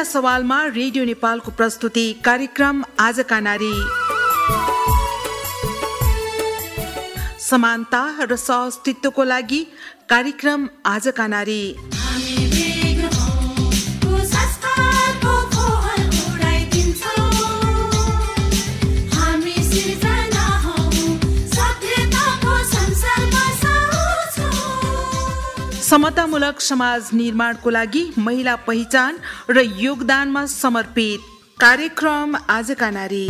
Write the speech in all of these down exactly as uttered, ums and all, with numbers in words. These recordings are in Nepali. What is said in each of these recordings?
महिला सवालमा रेडियो नेपालको प्रस्तुति कार्यक्रम आजका नारी। समानता र सहअस्तित्वको लागि कार्यक्रम आजका नारी। समतामूलक समाज निर्माणको लागि महिला पहिचान र योगदानमा समर्पित कार्यक्रम आजका नारी।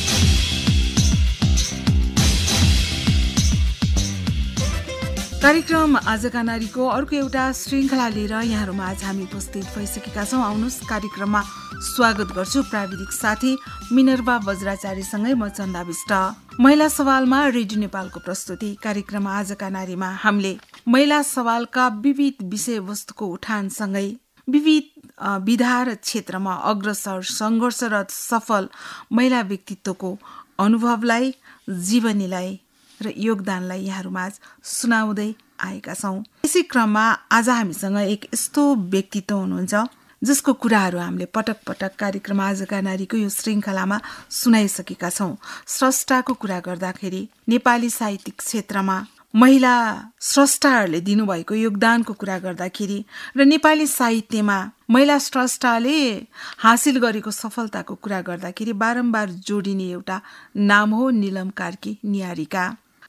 कार्यक्रम आजका नारीको अर्को एउटा श्रृङ्खला लिएर यहाँहरूमा आज हामी उपस्थित भइसकेका छौँ। आउनुहोस् कार्यक्रममा स्वागत गर्छु प्राविधिक साथी मिनर्वा वज्राचार्यसँगै म चन्दा विष्ट। महिला सवालमा रेडियो नेपालको प्रस्तुति कार्यक्रम आजका नारीमा हामीले महिला सवालका विविध विषयवस्तुको उठानसँगै विविध विधा र क्षेत्रमा अग्रसर सङ्घर्षरत सफल महिला व्यक्तित्वको अनुभवलाई, जीवनीलाई र योगदानलाई यहाँहरूमा आज सुनाउँदै आएका छौँ। यसै क्रममा आज हामीसँग एक यस्तो व्यक्तित्व हुनुहुन्छ जसको कुराहरू हामीले पटक पटक कार्यक्रम आजका नारीको यो श्रृङ्खलामा सुनाइसकेका छौँ। स्रष्टाको कुरा गर्दाखेरि नेपाली साहित्यिक क्षेत्रमा महिला स्रष्टाहरूले दिनुभएको योगदानको कुरा गर्दाखेरि र नेपाली साहित्यमा महिला स्रष्टाले हासिल गरेको सफलताको कुरा गर्दाखेरि बारम्बार जोडिने एउटा नाम हो निलम कार्की निहारिका।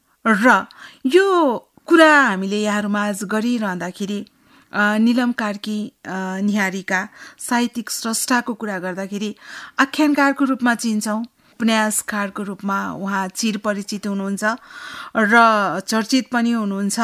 र यो कुरा हामीले यहाँहरूमा आज गरिरहँदाखेरि निलम कार्की निहारिका साहित्यिक स्रष्टाको कुरा गर्दाखेरि आख्यानकारको रूपमा चिन्छौँ, उपन्यासकारको रूपमा उहाँ चिर परिचित हुनुहुन्छ र चर्चित पनि हुनुहुन्छ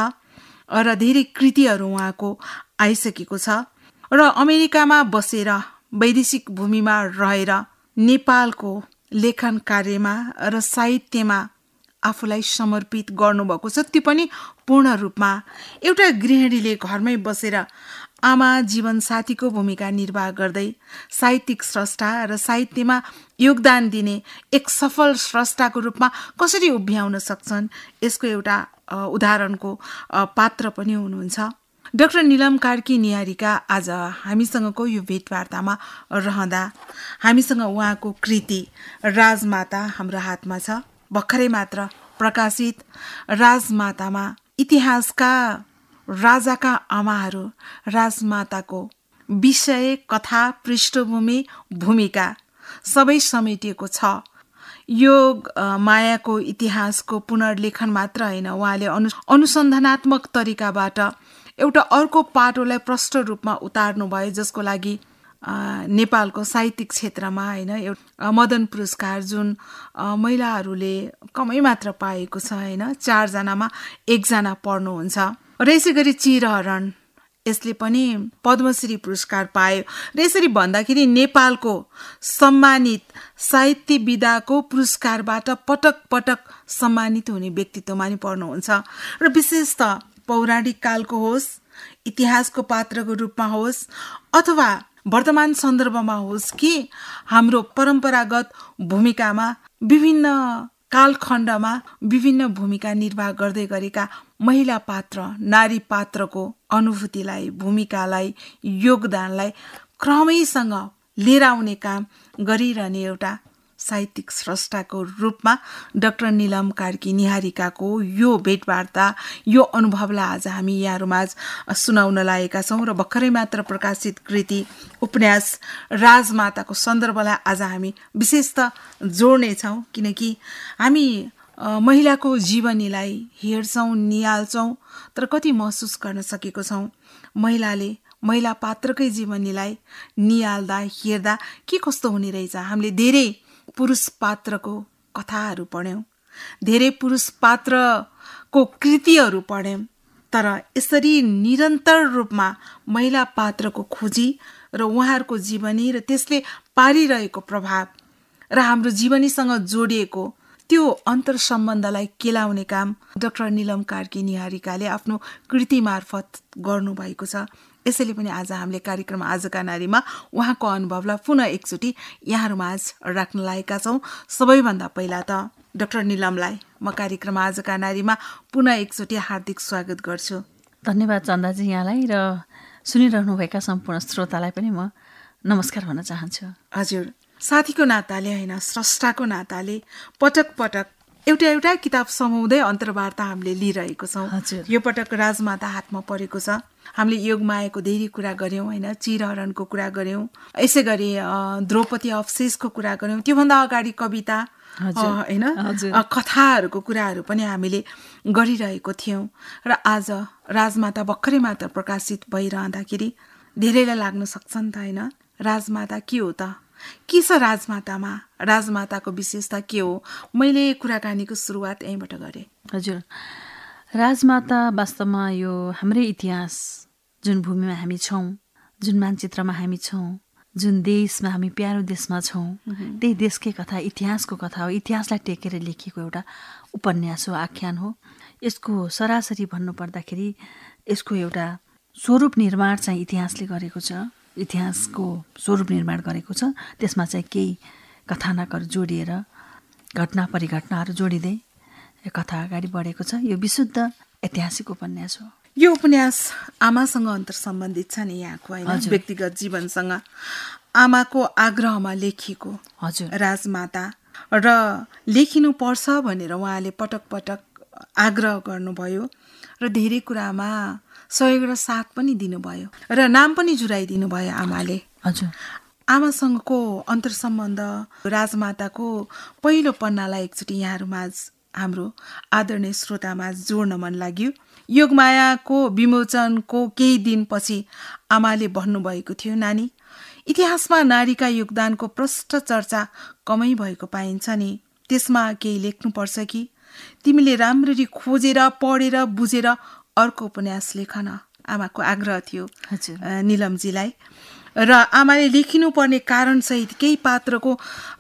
र धेरै कृतिहरू उहाँको आइसकेको छ र अमेरिकामा बसेर वैदेशिक भूमिमा रहेर नेपालको लेखन कार्यमा र साहित्यमा आफूलाई समर्पित गर्नुभएको छ। त्यो पनि पूर्ण रूपमा एउटा गृहिणीले घरमै बसेर आमा जीवनसाथीको भूमिका निर्वाह गर्दै साहित्यिक स्रष्टा र साहित्यमा योगदान दिने एक सफल स्रष्टाको रूपमा कसरी उभ्याउन सक्छन् यसको एउटा उदाहरणको पात्र पनि हुनुहुन्छ। डाक्टर निलम कार्की निहारिका आज हामीसँगको यो भेटवार्तामा रहँदा हामीसँग उहाँको कृति राजमाता हाम्रो हातमा छ। भर्खरै मात्र प्रकाशित राजमातामा इतिहासका राजाका आमाहरू राजमाताको विषय, कथा, पृष्ठभूमि, भूमिका सबै समेटिएको छ। यो मायाको इतिहासको पुनर्लेखन मात्र होइन, उहाँले अनु अनुसन्धानात्मक तरिकाबाट एउटा अर्को पाटोलाई प्रष्ट रूपमा उतार्नु भयो, जसको लागि नेपालको साहित्यिक क्षेत्रमा होइन एउटा मदन पुरस्कार जुन महिलाहरूले कमै मात्र पाएको छ होइन, चारजनामा एकजना पर्नुहुन्छ। र यसै गरी चिरहरण यसले पनि पद्मश्री पुरस्कार पायो। र यसरी भन्दाखेरि नेपालको सम्मानित साहित्य विधाको पुरस्कारबाट पटक पटक सम्मानित हुने व्यक्तित्वमा नि पर्नुहुन्छ। र विशेषतः पौराणिक कालको होस्, इतिहासको पात्रको रूपमा होस् अथवा वर्तमान सन्दर्भमा होस् कि हाम्रो परम्परागत भूमिकामा विभिन्न कालखण्डमा विभिन्न भूमिका निर्वाह गर्दै गरेका महिला पात्र, नारी पात्रको अनुभूतिलाई, भूमिकालाई, योगदानलाई क्रमैसँग लिएर आउने काम गरिरहने एउटा साहित्यिक स्रष्टाको रूपमा डाक्टर निलम कार्की निहारिकाको यो भेटवार्ता, यो अनुभवलाई आज हामी यहाँहरूमा आज सुनाउन लागेका छौँ। र भर्खरै मात्र प्रकाशित कृति उपन्यास राजमाताको सन्दर्भलाई आज हामी विशेषतः जोड्नेछौँ, किनकि हामी महिलाको जीवनीलाई हेर्छौँ, निहाल्छौँ, तर कति महसुस गर्न सकेको छौँ महिलाले महिला पात्रकै जीवनीलाई निहाल्दा हेर्दा के कस्तो हुने रहेछ। हामीले धेरै पुरुष पात्रको कथाहरू पढ्यौँ, धेरै पुरुष पात्रको कृतिहरू पढ्यौँ, तर यसरी निरन्तर रूपमा महिला पात्रको खोजी र उहाँहरूको जीवनी र त्यसले पारिरहेको प्रभाव र हाम्रो जीवनीसँग जोडिएको त्यो अन्तर सम्बन्धलाई केलाउने काम डाक्टर निलम कार्की निहारिकाले आफ्नो कृति मार्फत गर्नुभएको छ। यसैले पनि आज हामीले कार्यक्रम आजका नारीमा उहाँको अनुभवलाई पुनः एकचोटि यहाँहरूमा आज राख्न लागेका छौँ। सबैभन्दा पहिला त डाक्टर निलमलाई म कार्यक्रम आजका नारीमा पुनः एकचोटि हार्दिक स्वागत गर्छु। धन्यवाद चन्दाजी यहाँलाई र सुनिरहनुभएका सम्पूर्ण श्रोतालाई पनि म नमस्कार भन्न चाहन्छु। हजुर, साथीको नाताले होइन, स्रष्टाको नाताले पटक पटक एउटा एउटा किताब समाउँदै अन्तर्वार्ता हामीले लिइरहेको छौँ। यो पटक राजमाता हातमा परेको छ। हामीले योगमायाको धेरै कुरा गऱ्यौँ होइन, चिरहरणको कुरा गऱ्यौँ, यसै गरी द्रौपदी अवशेषको कुरा गऱ्यौँ, त्योभन्दा अगाडि कविता होइन कथाहरूको कुराहरू पनि हामीले गरिरहेको थियौँ। र आज राजमाता भर्खरै मात्र प्रकाशित भइरहँदाखेरि धेरैलाई लाग्न सक्छ नि त होइन, राजमाता के हो त, के छ राजमातामा, राजमाताको विशेषता के हो। मैले कुराकानीको सुरुवात यहीँबाट गरेँ। हजुर, राजमाता वास्तवमा यो हाम्रै इतिहास, जुन भूमिमा हामी छौँ, जुन मानचित्रमा हामी छौँ, जुन देशमा हामी प्यारो देशमा छौँ, त्यही देशकै कथा, इतिहासको कथा हो। इतिहासलाई टेकेर लेखिएको एउटा उपन्यास हो, आख्यान हो। यसको सरासरी भन्नुपर्दाखेरि यसको एउटा स्वरूप निर्माण चाहिँ इतिहासले गरेको छ, इतिहासको स्वरूप निर्माण गरेको छ। त्यसमा चाहिँ केही कथानकहरू जोडिएर, घटना परिघटनाहरू जोडिँदै यो कथा अगाडि बढेको छ। यो विशुद्ध ऐतिहासिक उपन्यास हो। यो उपन्यास आमासँग अन्तर सम्बन्धित छ नि यहाँको होइन, व्यक्तिगत जीवनसँग, आमाको आग्रहमा लेखिएको हजुर राजमाता, र लेखिनु पर्छ भनेर उहाँले पटक पटक आग्रह गर्नुभयो र धेरै कुरामा सहयोग र साथ पनि दिनुभयो र नाम पनि जुराइदिनु भयो आमाले। हजुर, आमासँगको अन्तर सम्बन्ध राजमाताको पहिलो पन्नालाई एकचोटि यहाँहरूमाझ हाम्रो आदरणीय श्रोतामा जोड्न मन लाग्यो। योगमायाको विमोचनको केही दिनपछि आमाले भन्नुभएको थियो, नानी, इतिहासमा नारीका योगदानको प्रष्ट चर्चा कमै भएको पाइन्छ नि, त्यसमा केही लेख्नुपर्छ कि तिमीले राम्ररी खोजेर पढेर बुझेर अर्को उपन्यास लेख न। आमाको आग्रह थियो निलमजीलाई। र आमाले लेखिनुपर्ने कारणसहित केही पात्रको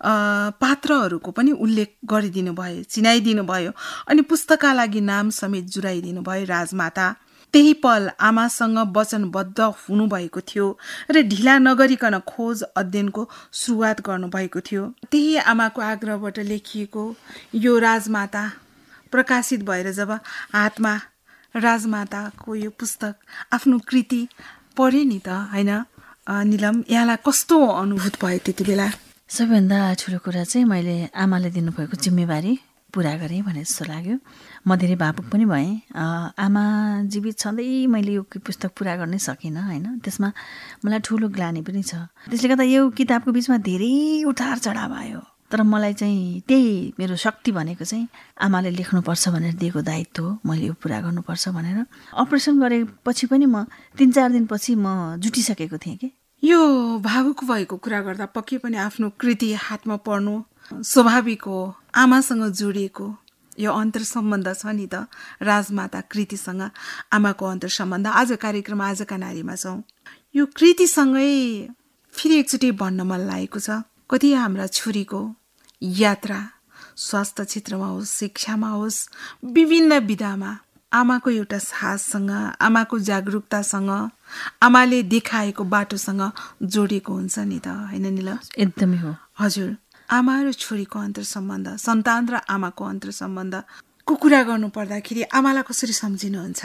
पात्रहरूको पनि उल्लेख गरिदिनु भयो, चिनाइदिनु भयो, अनि पुस्तकका लागि नाम समेत जुराइदिनु भयो राजमाता। त्यही पल आमासँग वचनबद्ध हुनुभएको थियो र ढिला नगरिकन खोज अध्ययनको सुरुवात गर्नुभएको थियो। त्यही आमाको आग्रहबाट लेखिएको यो राजमाता प्रकाशित भएर जब हातमा राजमाताको यो पुस्तक, आफ्नो कृति पढे नि त होइन निलम, यहाँलाई कस्तो अनुभूत भयो त्यति बेला? सबैभन्दा ठुलो कुरा चाहिँ मैले आमाले दिनुभएको जिम्मेवारी पुरा गरेँ भने जस्तो लाग्यो। म धेरै भावुक पनि भएँ। आमा जीवित छँदै मैले यो पुस्तक पुरा गर्नै सकिनँ होइन, त्यसमा मलाई ठुलो ग्लानि पनि छ। त्यसले गर्दा यो किताबको बिचमा धेरै उतार चढाव आयो, तर मलाई चाहिँ त्यही मेरो शक्ति भनेको चाहिँ आमाले लेख्नुपर्छ भनेर दिएको दायित्व हो, मैले यो पुरा गर्नुपर्छ भनेर। अपरेसन गरेपछि पनि म तिन चार दिनपछि म जुटिसकेको थिएँ कि। यो भावुक भएको कुरा गर्दा पक्कै पनि आफ्नो कृति हातमा पर्नु स्वाभाविक हो। आमासँग जोडिएको यो अन्तर सम्बन्ध छ नि त, राजमाता कृतिसँग आमाको अन्तर सम्बन्ध। आज कार्यक्रम आजका नारीमा छौँ। यो कृतिसँगै फेरि एकचोटि भन्न मन लागेको छ, कति हाम्रा छोरीको यात्रा स्वास्थ्य क्षेत्रमा होस्, शिक्षामा होस्, विभिन्न विधामा आमाको एउटा साहससँग, आमाको जागरुकतासँग, आमाले देखाएको बाटोसँग जोडिएको हुन्छ नि त होइन निल? एकदमै हो। हजुर, आमा र छोरीको अन्तर सम्बन्ध, सन्तान र आमाको अन्तर सम्बन्धको कुरा गर्नु पर्दाखेरि आमालाई कसरी सम्झिनुहुन्छ?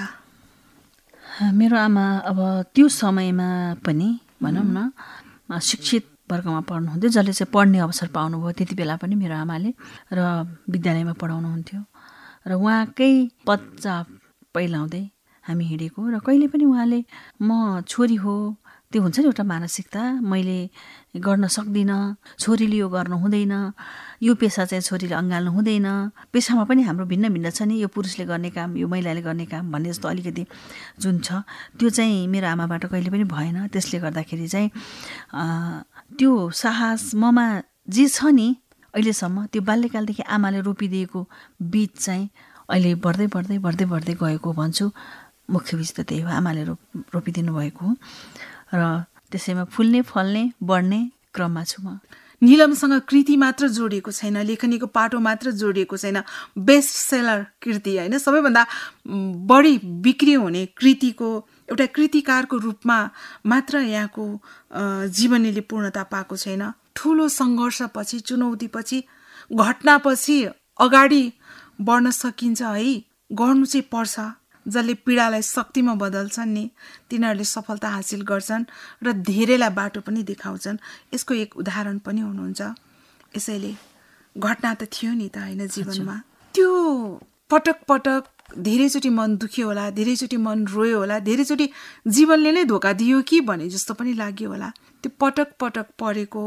मेरो आमा अब त्यो समयमा पनि भनौँ न शिक्षित वर्गमा पढ्नुहुन्थ्यो, जसले चाहिँ पढ्ने अवसर पाउनुभयो त्यति बेला पनि मेरो आमाले, र विद्यालयमा पढाउनुहुन्थ्यो र उहाँकै पदचाप पहिलाउँदै हामी हिँडेको। र कहिले पनि उहाँले म छोरी हो, त्यो हुन्छ नि एउटा मानसिकता, मैले गर्न सक्दिनँ, छोरीले यो गर्नु हुँदैन, यो पेसा चाहिँ छोरीले अँगाल्नु हुँदैन, पेसामा पनि हाम्रो भिन्न भिन्न छ नि, यो पुरुषले गर्ने काम, यो महिलाले गर्ने काम भन्ने जस्तो अलिकति जुन छ त्यो चाहिँ मेरो आमाबाट कहिले पनि भएन। त्यसले गर्दाखेरि चाहिँ त्यो साहस ममा जे छ नि अहिलेसम्म, त्यो बाल्यकालदेखि आमाले रोपिदिएको बीज चाहिँ अहिले बढ्दै बढ्दै बढ्दै बढ्दै गएको भन्छु। मुख्य बीज त त्यही हो, आमाले रोप रोपिदिनु भएको हो र त्यसैमा फुल्ने फल्ने बढ्ने क्रममा छु म। निलमसँग कृति मात्र जोडिएको छैन, लेखनीको पाटो मात्र जोडिएको छैन, बेस्ट सेलर कृति होइन, सबैभन्दा बढी बिक्री हुने कृतिको एउटा कृतिकारको रूपमा मात्र यहाँको जीवनीले पूर्णता पाएको छैन। ठुलो सङ्घर्षपछि, चुनौतीपछि, घटनापछि अगाडि बढ्न सकिन्छ है, गर्नु चाहिँ पर्छ। जसले पीडालाई शक्तिमा बदल्छन् नि तिनीहरूले सफलता हासिल गर्छन् र धेरैलाई बाटो पनि देखाउँछन्। यसको एक उदाहरण पनि हुनुहुन्छ। यसैले घटना त थियो नि त होइन जीवनमा, त्यो पटक पटक धेरैचोटि मन दुख्यो होला, धेरैचोटि मन रोयो होला, धेरैचोटि जीवनले नै धोका दियो कि भने जस्तो पनि लाग्यो होला। त्यो पटक पटक परेको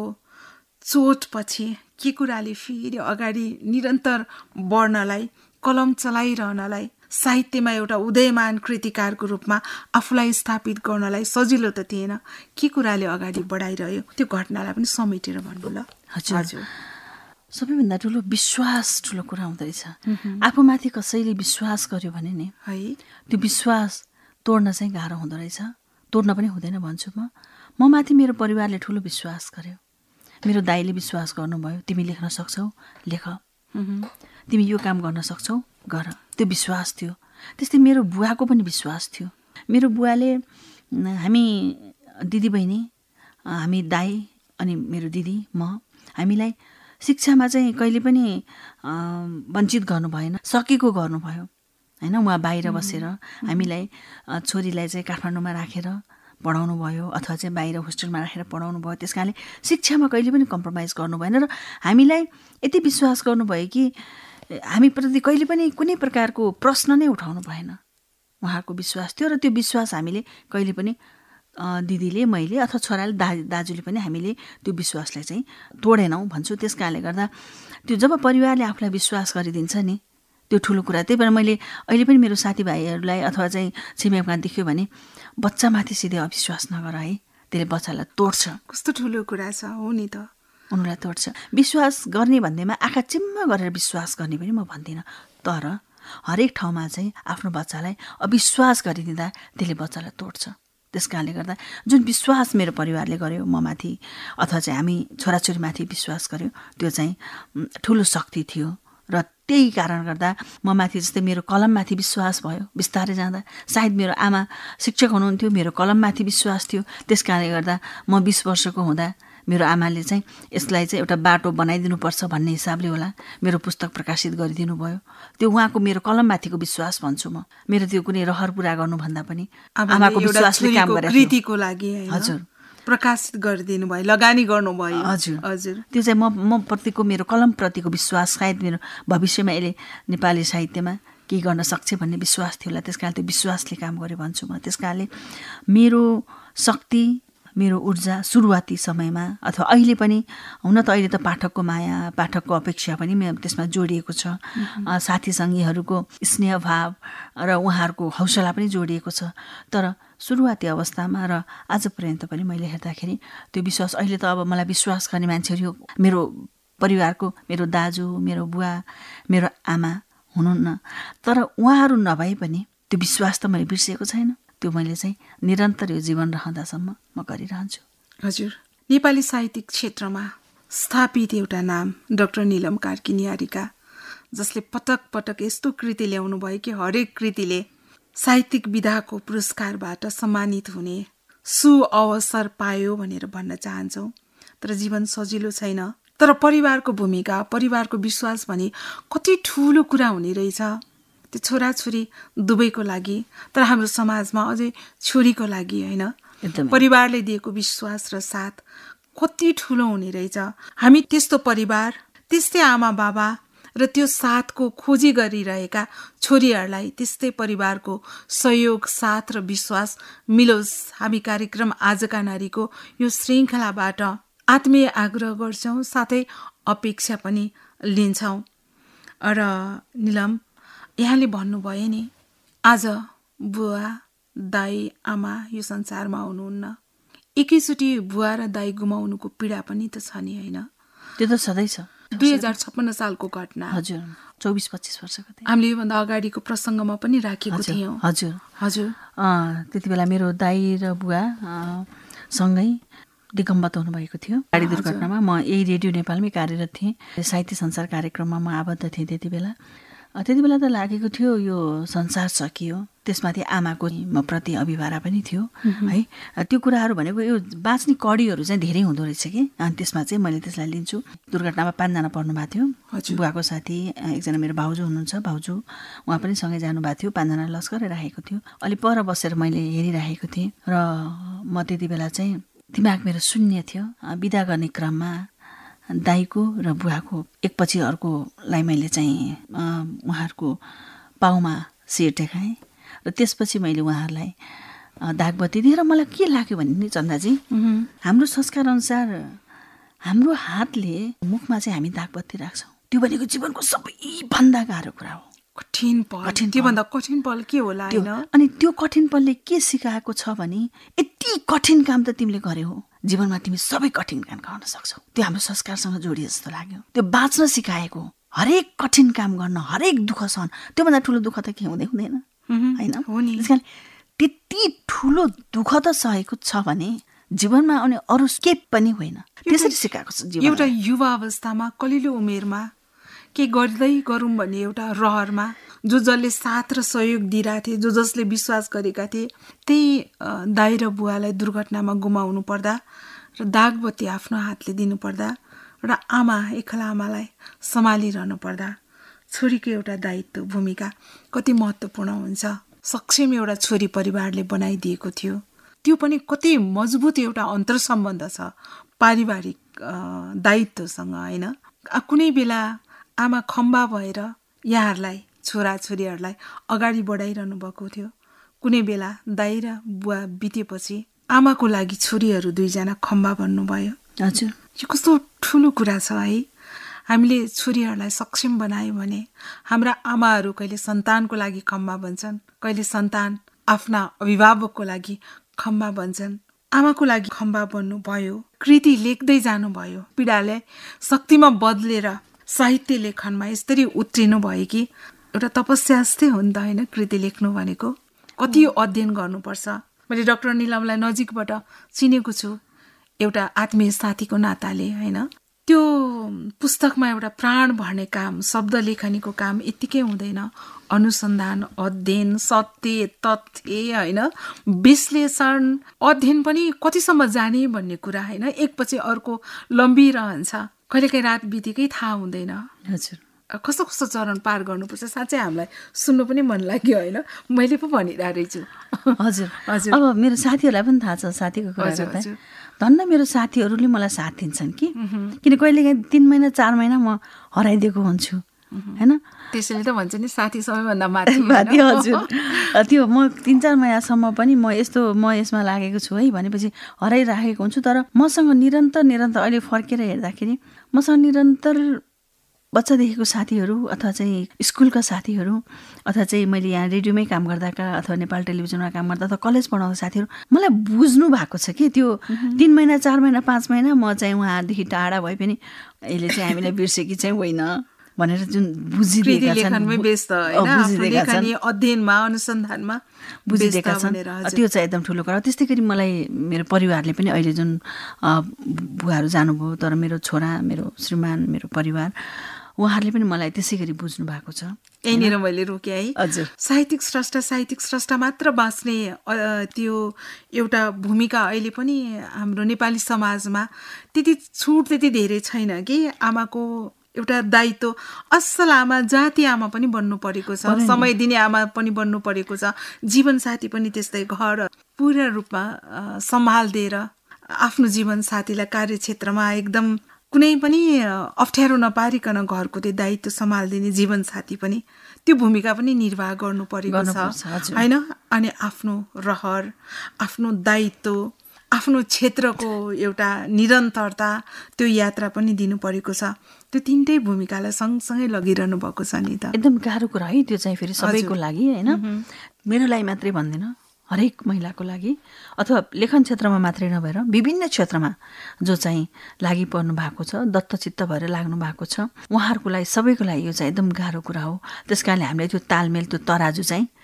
चोटपछि के कुराले फेरि अगाडि निरन्तर बढ्नलाई, कलम चलाइरहनलाई, साहित्यमा एउटा उदयमान कृतिकारको रूपमा आफूलाई स्थापित गर्नलाई सजिलो त थिएन। के कुराले अगाडि बढाइरह्यो त्यो घटनालाई पनि समेटेर भन्नु ल। हजुर, सबैभन्दा ठुलो विश्वास ठुलो कुरा हुँदो रहेछ। आफूमाथि कसैले विश्वास गर्यो भने नि है त्यो विश्वास तोड्न चाहिँ गाह्रो हुँदो रहेछ। तोड्न पनि हुँदैन भन्छु म। म माथि मेरो परिवारले ठुलो विश्वास गर्यो। मेरो दाइले विश्वास गर्नुभयो, तिमी लेख्न सक्छौ लेख, तिमी यो काम गर्न सक्छौ गर, त्यो विश्वास थियो। त्यस्तै मेरो बुवाको पनि विश्वास थियो। मेरो बुवाले हामी दिदीबहिनी, हामी दाइ अनि मेरो दिदी म, हामीलाई शिक्षामा चाहिँ कहिले पनि वञ्चित गर्नु भएन, सकेको गर्नुभयो होइन। उहाँ बाहिर बसेर हामीलाई छोरीलाई चाहिँ काठमाडौँमा राखेर पढाउनु भयो अथवा चाहिँ बाहिर होस्टेलमा राखेर पढाउनु भयो। त्यस कारणले शिक्षामा कहिले पनि कम्प्रोमाइज गर्नु भएन र हामीलाई यति विश्वास गर्नुभयो कि हामीप्रति कहिले पनि कुनै प्रकारको प्रश्न नै उठाउनु भएन। उहाँको विश्वास थियो र त्यो विश्वास हामीले कहिले पनि दिदीले, मैले अथवा छोराले, दा दाजुले पनि हामीले त्यो विश्वासलाई चाहिँ तोडेनौँ भन्छु। त्यस कारणले गर्दा त्यो जब परिवारले आफूलाई विश्वास गरिदिन्छ नि त्यो ठुलो कुरा। त्यही भएर मैले अहिले पनि मेरो साथीभाइहरूलाई अथवा चाहिँ छिमेकमा देख्यो भने बच्चामाथि सिधै अविश्वास नगर है, त्यसले बच्चालाई तोड्छ। कस्तो ठुलो कुरा छ, हो नि त, उनीलाई तोड्छ। विश्वास गर्ने भन्दैमा आँखा चिम्म गरेर विश्वास गर्ने पनि म भन्दिनँ, तर हरेक ठाउँमा चाहिँ आफ्नो बच्चालाई अविश्वास गरिदिँदा त्यसले बच्चालाई तोड्छ। त्यस कारणले गर्दा जुन विश्वास मेरो परिवारले गर्यो म माथि अथवा चाहिँ हामी छोराछोरीमाथि विश्वास गर्यो त्यो चाहिँ ठुलो शक्ति थियो। र त्यही कारण गर्दा म माथि जस्तै मेरो कलममाथि विश्वास भयो बिस्तारै जाँदा। सायद मेरो आमा शिक्षक हुनुहुन्थ्यो, मेरो कलममाथि विश्वास थियो। त्यस कारणले गर्दा म बिस वर्षको हुँदा मेरो आमाले चाहिँ यसलाई चाहिँ एउटा बाटो बनाइदिनुपर्छ भन्ने हिसाबले होला मेरो पुस्तक प्रकाशित गरिदिनु भयो। त्यो उहाँको मेरो कलममाथिको विश्वास भन्छु म। मेरो त्यो कुनै रहर पुरा गर्नुभन्दा पनि आमाको विश्वासले काम गरेको कृतिको लागि हजुर प्रकाशित गरिदिनु भयो, लगानी गर्नुभयो। हजुर हजुर त्यो चाहिँ म म प्रतिको मेरो कलमप्रतिको विश्वास सायद मेरो भविष्यमा यसले नेपाली साहित्यमा केही गर्न सक्छ भन्ने विश्वास थियो होला। त्यस कारण त्यो विश्वासले काम गर्यो भन्छु म। त्यस कारणले मेरो शक्ति, मेरो ऊर्जा सुरुवाती समयमा अथवा अहिले पनि, हुन त अहिले त पाठकको माया, पाठकको अपेक्षा पनि त्यसमा जोडिएको छ। साथी सङ्गीहरूको स्नेह भाव र उहाँहरूको हौसला पनि जोडिएको छ। तर सुरुवाती अवस्थामा र आज पर्यन्त पनि मैले हेर्दाखेरि त्यो विश्वास, अहिले त अब मलाई विश्वास गर्ने मान्छेहरू मेरो परिवारको मेरो दाजु, मेरो बुवा, मेरो आमा हुनुहुन्न, तर उहाँहरू नभए पनि त्यो विश्वास त मैले बिर्सेको छैन। त्यो मैले चाहिँ निरन्तर यो जीवन रहँदासम्म म गरिरहन्छु। हजुर, नेपाली साहित्यिक क्षेत्रमा स्थापित एउटा नाम डाक्टर निलम कार्की न्यारीका, जसले पटक पटक यस्तो कृति ल्याउनु भयो कि हरेक कृतिले साहित्यिक विधाको पुरस्कारबाट सम्मानित हुने सुअवसर पायो भनेर भन्न चाहन्छौँ। तर जीवन सजिलो छैन। तर परिवारको भूमिका, परिवारको विश्वास भने कति ठुलो कुरा हुने रहेछ। त्यो छोराछोरी दुवैको लागि, तर हाम्रो समाजमा अझै छोरीको लागि होइन, परिवारले दिएको विश्वास र साथ कति ठुलो हुने रहेछ। हामी त्यस्तो परिवार, त्यस्तै आमा बाबा र त्यो साथको खोजी गरिरहेका छोरीहरूलाई त्यस्तै परिवारको सहयोग, साथ र विश्वास मिलोस्। हामी कार्यक्रम आजका नारीको यो श्रृङ्खलाबाट आत्मीय आग्रह गर्छौँ, साथै अपेक्षा पनि लिन्छौँ। र निलम, यहाँले भन्नुभयो नि आज बुवा, दाई, आमा यो संसारमा हुनुहुन्न, एकैचोटि बुवा र दाई गुमाउनुको पीडा पनि त छ नि होइन? त्यो त सधैँ छ। दुई हजार छप्पन्न सालको घटना। हजुर, चौबिस पच्चिस वर्षको थिएँ। हामीले योभन्दा अगाडिको प्रसङ्गमा पनि राखेको थियौँ। हजुर हजुर त्यति बेला मेरो दाई र बुवा सँगै दिगम्बत हुनुभएको थियो गाडी दुर्घटनामा। म यही रेडियो नेपालमै कार्यरत थिएँ, साहित्य संसार कार्यक्रममा म आबद्ध थिएँ त्यति बेला। त्यति बेला त लागेको थियो यो संसार सकियो, त्यसमाथि आमाको म प्रति अभिभारा पनि थियो है। त्यो कुराहरू भनेको यो बाँच्ने कडीहरू चाहिँ धेरै हुँदो रहेछ कि, अनि त्यसमा चाहिँ मैले त्यसलाई लिन्छु। दुर्घटनामा पाँचजना पर्नु भएको थियो, बुवाको साथी एकजना मेरो भाउजू हुनुहुन्छ, भाउजू उहाँ पनि सँगै जानुभएको थियो, पाँचजना लस्करै राखेको थियो। अलि पर बसेर मैले हेरिराखेको थिएँ र म त्यति बेला चाहिँ दिमाग मेरो शून्य थियो। बिदा गर्ने क्रममा दाईको र बुवाको एकपछि अर्कोलाई मैले चाहिँ उहाँहरूको पाउमा शिर टेकाएँ र त्यसपछि मैले उहाँहरूलाई दागबत्ती दिएर मलाई के लाग्यो भने नि चन्दाजी, हाम्रो संस्कार अनुसार हाम्रो हातले मुखमा चाहिँ हामी दागबत्ती राख्छौँ, त्यो भनेको जीवनको सबैभन्दा गाह्रो कुरा हो। कठिन पल, त्योभन्दा कठिन पल के होला हैन? अनि त्यो कठिन पलले के सिकाएको छ भने यति कठिन काम त तिमीले गर्यौ, जीवनमा तिमी सबै कठिन काम गर्न सक्छौ। त्यो हाम्रो संस्कारसँग जोडिए जस्तो लाग्यो। त्यो बाँच्न सिकाएको, हरेक कठिन काम गर्न, हरेक दुःख सहन, त्योभन्दा ठुलो दुःख त के हुँदै हुँदैन हैन? त्यस कारण त्यति ठुलो दुःख त सहेको छ भने जीवनमा आउने अरू के पनि होइन, त्यसरी सिकाएको छ। एउटा युवा अवस्थामा कलिलो उमेरमा के गर्दै गरौँ भन्ने एउटा रहरमा जो जसले साथ र सहयोग दिइरहेको थिए, जो जसले विश्वास गरेका थिए, त्यही दाइ र बुवालाई दुर्घटनामा गुमाउनु पर्दा र दागबत्ती आफ्नो हातले दिनु पर्दा र आमा एकला आमालाई सम्हालिरहनु पर्दा छोरीको एउटा दायित्व भूमिका कति महत्त्वपूर्ण हुन्छ। सक्षम एउटा छोरी परिवारले बनाइदिएको थियो, त्यो पनि कति मजबुत एउटा अन्तर सम्बन्ध छ पारिवारिक दायित्वसँग हैन? कुनै बेला आमा खम्बा भएर यहाँहरूलाई छोराछोरीहरूलाई अगाडि बढाइरहनु भएको थियो, कुनै बेला दाइ र बुवा बितेपछि आमाको लागि छोरीहरू दुईजना खम्बा बन्नुभयो। हजुर, यो कस्तो ठुलो कुरा छ है। हामीले छोरीहरूलाई सक्षम बनायौँ भने हाम्रा आमाहरू कहिले सन्तानको लागि खम्बा बन्छन्, कहिले सन्तान आफ्ना अभिभावकको लागि खम्बा बन्छन्। आमाको लागि खम्बा बन्नुभयो, कृति लेख्दै जानुभयो, पीडाले शक्तिमा बदलेर साहित्य लेखनमा यसरी उत्रिनु भयो कि एउटा तपस्या जस्तै हो नि त होइन? कृति लेख्नु भनेको कति अध्ययन गर्नुपर्छ। मैले डाक्टर निलमलाई नजिकबाट चिनेको छु एउटा आत्मीय साथीको नाताले होइन? त्यो पुस्तकमा एउटा प्राण भर्ने काम, शब्द लेखनीको काम यत्तिकै हुँदैन। अनुसन्धान, अध्ययन, सत्य तथ्य होइन, विश्लेषण, अध्ययन पनि कतिसम्म जाने भन्ने कुरा होइन, एकपछि अर्को लम्बिरहन्छ, कहिलेकाहीँ रात बितेकै थाहा हुँदैन। हजुर, कस्तो कस्तो चरण पार गर्नुपर्छ साँच्चै हामीलाई सुन्नु पनि मन लाग्यो होइन? मैले पो भनिरहेको छु। हजुर हजुर। अब मेरो साथीहरूलाई पनि थाहा छ साथीको कुरा गर्दा, धन्न मेरो साथीहरूले मलाई साथ दिन्छन् कि, किन कहिलेकाहीँ तिन महिना चार महिना म हराइदिएको हुन्छु होइन? त्यसैले त भन्छ नि साथी सबैभन्दा माथि माथि। हजुर, त्यो म तिन चार महिनासम्म पनि म यस्तो म यसमा लागेको छु है भनेपछि हराइराखेको हुन्छु, तर मसँग निरन्तर निरन्तर अहिले फर्केर हेर्दाखेरि मसँग निरन्तर बच्चादेखिको साथीहरू अथवा चाहिँ स्कुलका साथीहरू अथवा चाहिँ मैले यहाँ रेडियोमै काम गर्दाका अथवा नेपाल टेलिभिजनमा काम गर्दा अथवा कलेज पढाउँदा साथीहरू मलाई बुझ्नु भएको छ कि त्यो तिन महिना चार महिना पाँच महिना म चाहिँ उहाँदेखि टाढा भए पनि यसले चाहिँ हामीलाई बिर्सेकी चाहिँ होइन भनेर जुन बुझिदिएका छन्, अध्ययनमा अनुसन्धानमा बुझिदिएका छन्, त्यो चाहिँ एकदम ठुलो कुरा। त्यस्तै गरी मलाई मेरो परिवारले पनि अहिले जुन बुवाहरू जानुभयो, तर मेरो छोरा, मेरो श्रीमान, मेरो परिवार उहाँहरूले पनि मलाई त्यसै गरी बुझ्नु भएको छ। यहीँनिर मैले रोकेँ है। हजुर, साहित्यिक स्रष्टा साहित्यिक स्रष्टा मात्र बाँच्ने त्यो एउटा भूमिका अहिले पनि हाम्रो नेपाली समाजमा त्यति छुट त्यति धेरै छैन कि। आमाको एउटा दायित्व, असल आमा, जाति आमा पनि बन्नु परेको छ, समय दिने आमा पनि बन्नु परेको छ, जीवनसाथी पनि त्यस्तै घर पूर्ण रूपमा सम्हालिदिएर आफ्नो जीवनसाथीलाई कार्यक्षेत्रमा एकदम कुनै पनि अप्ठ्यारो नपारिकन घरको त्यो दायित्व सम्हालिदिने जीवनसाथी पनि त्यो भूमिका पनि निर्वाह गर्नु परेको छ होइन? अनि आफ्नो रहर, आफ्नो दायित्व, आफ्नो क्षेत्रको एउटा निरन्तरता, त्यो यात्रा पनि दिनु परेको छ। त्यो तिनटै भूमिकालाई सँगसँगै लगिरहनु भएको छ नि त। एकदम गाह्रो कुरा है त्यो चाहिँ, फेरि सबैको लागि होइन, मेरो लागि मात्रै भन्दैन, हरेक महिलाको लागि अथवा लेखन क्षेत्रमा मात्रै नभएर विभिन्न क्षेत्रमा जो चाहिँ लागि पर्नु भएको छ, दत्तचित्त भएर लाग्नु भएको छ, उहाँहरूको लागि सबैको लागि यो चाहिँ एकदम गाह्रो कुरा हो। त्यस कारणले हामीले त्यो तालमेल, त्यो तराजु चाहिँ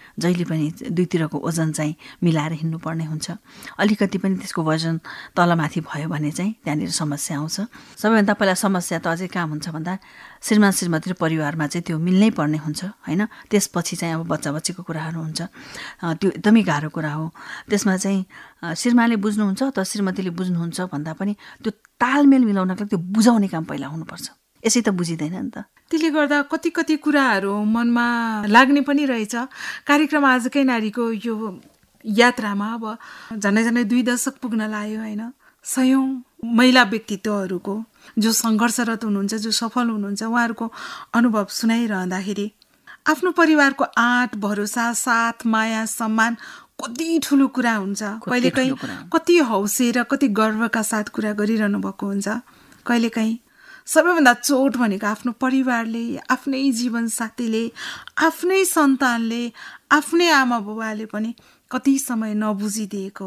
जहिले पनि दुईतिरको ओजन चाहिँ मिलाएर हिँड्नुपर्ने हुन्छ। अलिकति पनि त्यसको वजन तलमाथि भयो भने चाहिँ त्यहाँनिर समस्या आउँछ। सबैभन्दा पहिला समस्या त अझै कहाँ हुन्छ भन्दा श्रीमान श्रीमती र परिवारमा चाहिँ त्यो मिल्नै पर्ने हुन्छ होइन। त्यसपछि चाहिँ अब बच्चा बच्चीको कुराहरू हुन्छ, त्यो एकदमै गाह्रो कुरा हो। त्यसमा चाहिँ श्रीमानले बुझ्नुहुन्छ त श्रीमतीले बुझ्नुहुन्छ भन्दा पनि त्यो तालमेल मिलाउनको लागि त्यो बुझाउने काम पहिला हुनुपर्छ। यसै त बुझिँदैन नि त। त्यसले गर्दा कति कति कुराहरू मनमा लाग्ने पनि रहेछ। कार्यक्रम आजकै नारीको यो यात्रामा अब झन्डै झन्डै दुई दशक पुग्न लाग्यो होइन। सयौं महिला व्यक्तित्वहरूको जो सङ्घर्षरत हुनुहुन्छ, जो सफल हुनुहुन्छ, उहाँहरूको अनुभव सुनाइरहँदाखेरि आफ्नो परिवारको आँट भरोसा साथ माया सम्मान कति ठुलो कुरा हुन्छ। कहिलेकाहीँ कति हौसे र कति गर्वका साथ कुरा गरिरहनु भएको हुन्छ। कहिलेकाहीँ सबैभन्दा चोट भनेको आफ्नो परिवारले, आफ्नै जीवनसाथीले, आफ्नै सन्तानले, आफ्नै आमा बुबाले पनि कति समय नबुझिदिएको,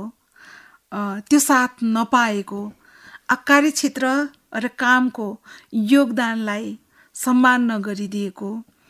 त्यो साथ नपाएको, कार्यक्षेत्र र कामको योगदानलाई सम्मान नगरिदिएको,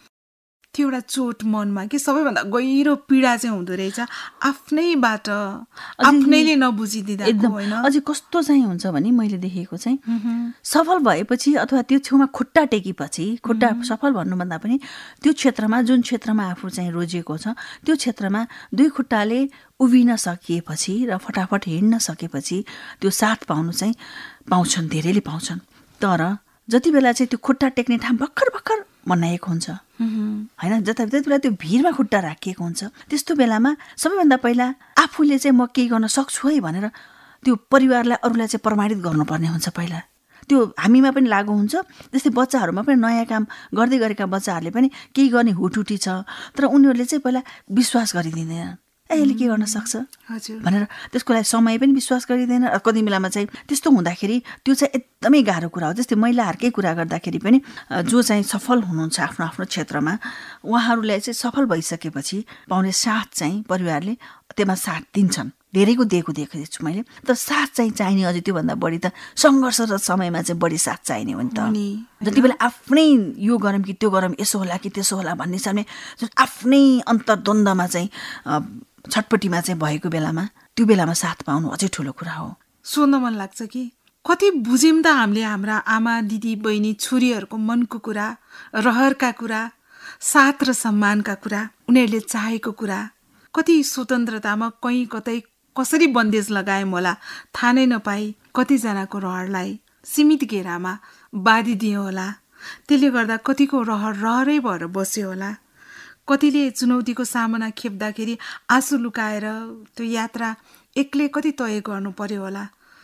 त्यो एउटा चोट मनमा कि सबैभन्दा गहिरो पीडा चाहिँ हुँदो रहेछ आफ्नैबाट आफ्नैले नबुझिदिँदा होइन। अझै कस्तो चाहिँ हुन्छ भने मैले देखेको चाहिँ सफल भएपछि अथवा त्यो छेउमा खुट्टा टेकेपछि, खुट्टा सफल भन्नुभन्दा पनि त्यो क्षेत्रमा जुन क्षेत्रमा आफू चाहिँ रोजिएको छ त्यो क्षेत्रमा दुई खुट्टाले उभिन सकिएपछि र फटाफट हिँड्न सकेपछि त्यो साथ पाउनु चाहिँ पाउँछन्, धेरैले पाउँछन्। तर जति बेला चाहिँ त्यो खुट्टा टेक्ने ठाउँ भर्खर भर्खर बनाएको हुन्छ होइन, जता जति बेला त्यो भिरमा खुट्टा राखिएको हुन्छ त्यस्तो बेलामा सबैभन्दा पहिला आफूले चाहिँ म केही गर्न सक्छु है भनेर त्यो परिवारलाई अरूलाई चाहिँ प्रमाणित गर्नुपर्ने हुन्छ पहिला। त्यो हामीमा पनि लागु हुन्छ। त्यस्तै बच्चाहरूमा पनि नयाँ काम गर्दै गरेका बच्चाहरूले पनि केही गर्ने हुटहुटी छ तर उनीहरूले चाहिँ पहिला विश्वास गरिदिँदैन, ए यसले के गर्न सक्छ भनेर त्यसको लागि समय पनि विश्वास गरिँदैन। कति बेलामा चाहिँ त्यस्तो हुँदाखेरि त्यो चाहिँ एकदमै गाह्रो कुरा हो। जस्तै महिलाहरूकै कुरा गर्दाखेरि पनि जो चाहिँ सफल हुनुहुन्छ आफ्नो आफ्नो क्षेत्रमा उहाँहरूलाई चाहिँ सफल भइसकेपछि पाउने साथ चाहिँ परिवारले त्यसमा साथ दिन्छन्। धेरैको दिएको देखेको छु मैले। तर साथ चाहिँ चाहिने अझै त्योभन्दा बढी त सङ्घर्षरत समयमा चाहिँ बढी साथ चाहिने हो नि त। जति बेला आफ्नै यो गरौँ कि त्यो गरौँ, यसो होला कि त्यसो होला भन्ने हिसाबले आफ्नै अन्तर्द्वन्द्वमा चाहिँ छटपट्टिमा चाहिँ भएको बेलामा त्यो बेलामा साथ पाउनु अझै ठुलो कुरा हो। सोध्न मन लाग्छ कि कति बुझ्यौँ त हामीले हाम्रा आमा दिदी बहिनी छोरीहरूको मनको कुरा, रहरका कुरा, साथ र सम्मानका कुरा, उनीहरूले चाहेको कुरा। कति स्वतन्त्रतामा कहीँ कतै कसरी बन्देज लगायौँ होला थाहा नै नपाई कतिजनाको रहरलाई सीमित घेरामा बाँधिदियो होला। त्यसले गर्दा कतिको रहर रहरै भएर बस्यो होला। कतिले चुनौतीको सामना खेप्दाखेरि आँसु लुकाएर त्यो यात्रा एक्लै कति तय गर्नु पर्यो होला।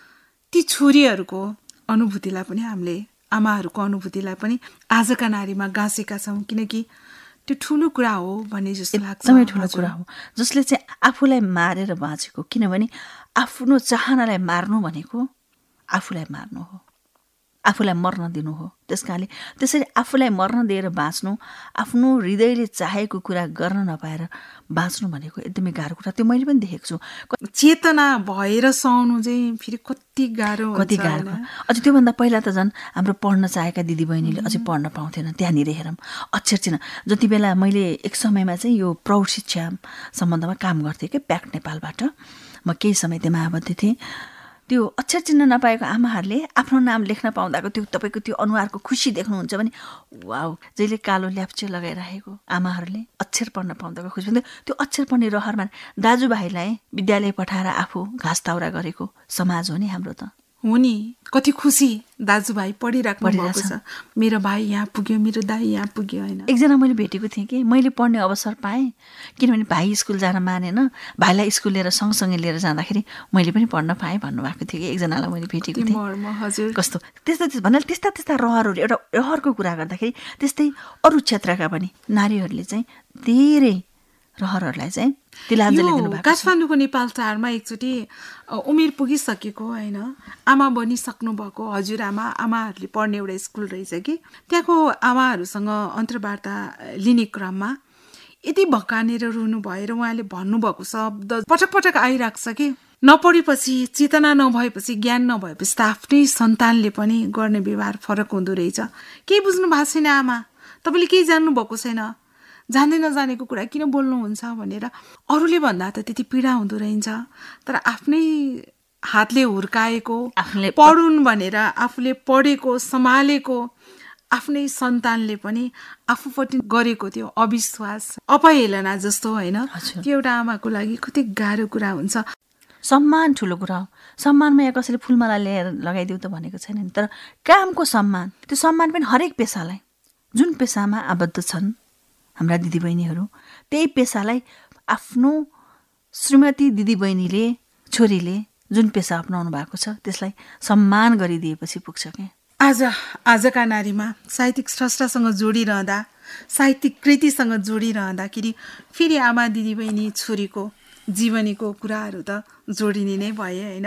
ती छोरीहरूको अनुभूतिलाई पनि हामीले, आमाहरूको अनुभूतिलाई पनि आजका नारीमा गाँसेका छौँ, किनकि त्यो ठुलो कुरा हो भन्ने जस्तो लाग्छ। एकदमै ठुलो कुरा हो जसले चाहिँ आफूलाई मारेर बाँचेको। किनभने आफ्नो चाहनालाई मार्नु भनेको आफूलाई मार्नु हो, आफूलाई मर्न दिनु हो। त्यस कारणले त्यसरी आफूलाई मर्न दिएर बाँच्नु, आफ्नो हृदयले चाहेको कुरा गर्न नपाएर बाँच्नु भनेको एकदमै गाह्रो कुरा। त्यो मैले पनि देखेको छु। चेतना भएर सहनु चाहिँ फेरि कति गाह्रो कति गाह्रो। अझ त्योभन्दा पहिला त झन् हाम्रो पढ्न चाहेका दिदीबहिनीले अझै पढ्न पाउँथेन। त्यहाँनिर हेरौँ अक्षर चिन्ह। जति बेला मैले एक समयमा चाहिँ यो प्रौढ शिक्षा सम्बन्धमा काम गर्थेँ कि प्याक्ट नेपालबाट, म केही समय त्यहाँ आबद्ध थिएँ। त्यो अक्षर चिन्न नपाएको आमाहरूले आफ्नो नाम लेख्न पाउँदाको त्यो तपाईँको त्यो अनुहारको खुसी देख्नुहुन्छ भने वाउ, जहिले कालो ल्याप्चे लगाइरहेको आमाहरूले अक्षर पढ्न पाउँदाको खुसी भन्दा त्यो अक्षर पढ्ने रहरमा दाजुभाइलाई विद्यालय पठाएर आफू घाँस ताउरा गरेको समाज हो नि हाम्रो त। हो नि, कति खुसी दाजुभाइ पढिराख्नु भएको छ। मेरो भाइ यहाँ पुग्यो, मेरो दाइ यहाँ पुग्यो होइन। एकजना मैले भेटेको थिएँ कि मैले पढ्ने अवसर पाएँ, किनभने भाइ स्कुल जान मानेन, भाइलाई स्कुल लिएर सँगसँगै लिएर जाँदाखेरि मैले पनि पढ्न पाएँ भन्नुभएको थियो कि एकजनालाई मैले भेटेको थिएँ। कस्तो त्यस्तो भन्नाले त्यस्ता त्यस्ता रहरहरू, एउटा रहरको कुरा गर्दाखेरि त्यस्तै अरू क्षेत्रका पनि नारीहरूले चाहिँ धेरै रहरहरूलाई चाहिँ तिलाञ्जली दिनुभएको छ। काठमाडौँको नेपाल टारमा एकचोटि उमेर पुगिसकेको होइन, आमा बनिसक्नु भएको हजुरआमा आमाहरूले पढ्ने एउटा स्कुल रहेछ कि त्यहाँको आमाहरूसँग अन्तर्वार्ता लिने क्रममा यति भकानेर रुनु भएर उहाँले भन्नुभएको शब्द पटक पटक आइरहेको छ कि नपढेपछि, चेतना नभएपछि, ज्ञान नभएपछि त आफ्नै सन्तानले पनि गर्ने व्यवहार फरक हुँदो रहेछ। केही बुझ्नु भएको छैन आमा, तपाईँले केही जान्नु भएको छैन, जान्दै नजानेको कुरा किन बोल्नुहुन्छ भनेर अरूले भन्दा त त्यति पीडा हुँदो रहेछ, तर आफ्नै हातले हुर्काएको, आफूले पढुन् भनेर आफूले पढेको सम्हालेको आफ्नै सन्तानले पनि आफूपट्टि गरेको त्यो अविश्वास, अपहेलना जस्तो होइन, त्यो एउटा आमाको लागि कति गाह्रो कुरा हुन्छ। सम्मान ठुलो कुरा हो। सम्मानमा यहाँ कसैले फुलमाला ल्याएर लगाइदिउ त भनेको छैन नि, तर कामको सम्मान, त्यो सम्मान पनि हरेक पेसालाई, जुन पेसामा आबद्ध छन् हाम्रा दिदीबहिनीहरू, त्यही पेसालाई आफ्नो श्रीमती दिदीबहिनीले, छोरीले जुन पेसा अपनाउनु भएको छ त्यसलाई सम्मान गरिदिएपछि पुग्छ क्या। आज आजका नारीमा साहित्यिक स्रष्टासँग जोडिरहँदा, साहित्यिक कृतिसँग जोडिरहँदाखेरि फेरि आमा दिदीबहिनी छोरीको जीवनीको कुराहरू त जोडिने नै भए होइन।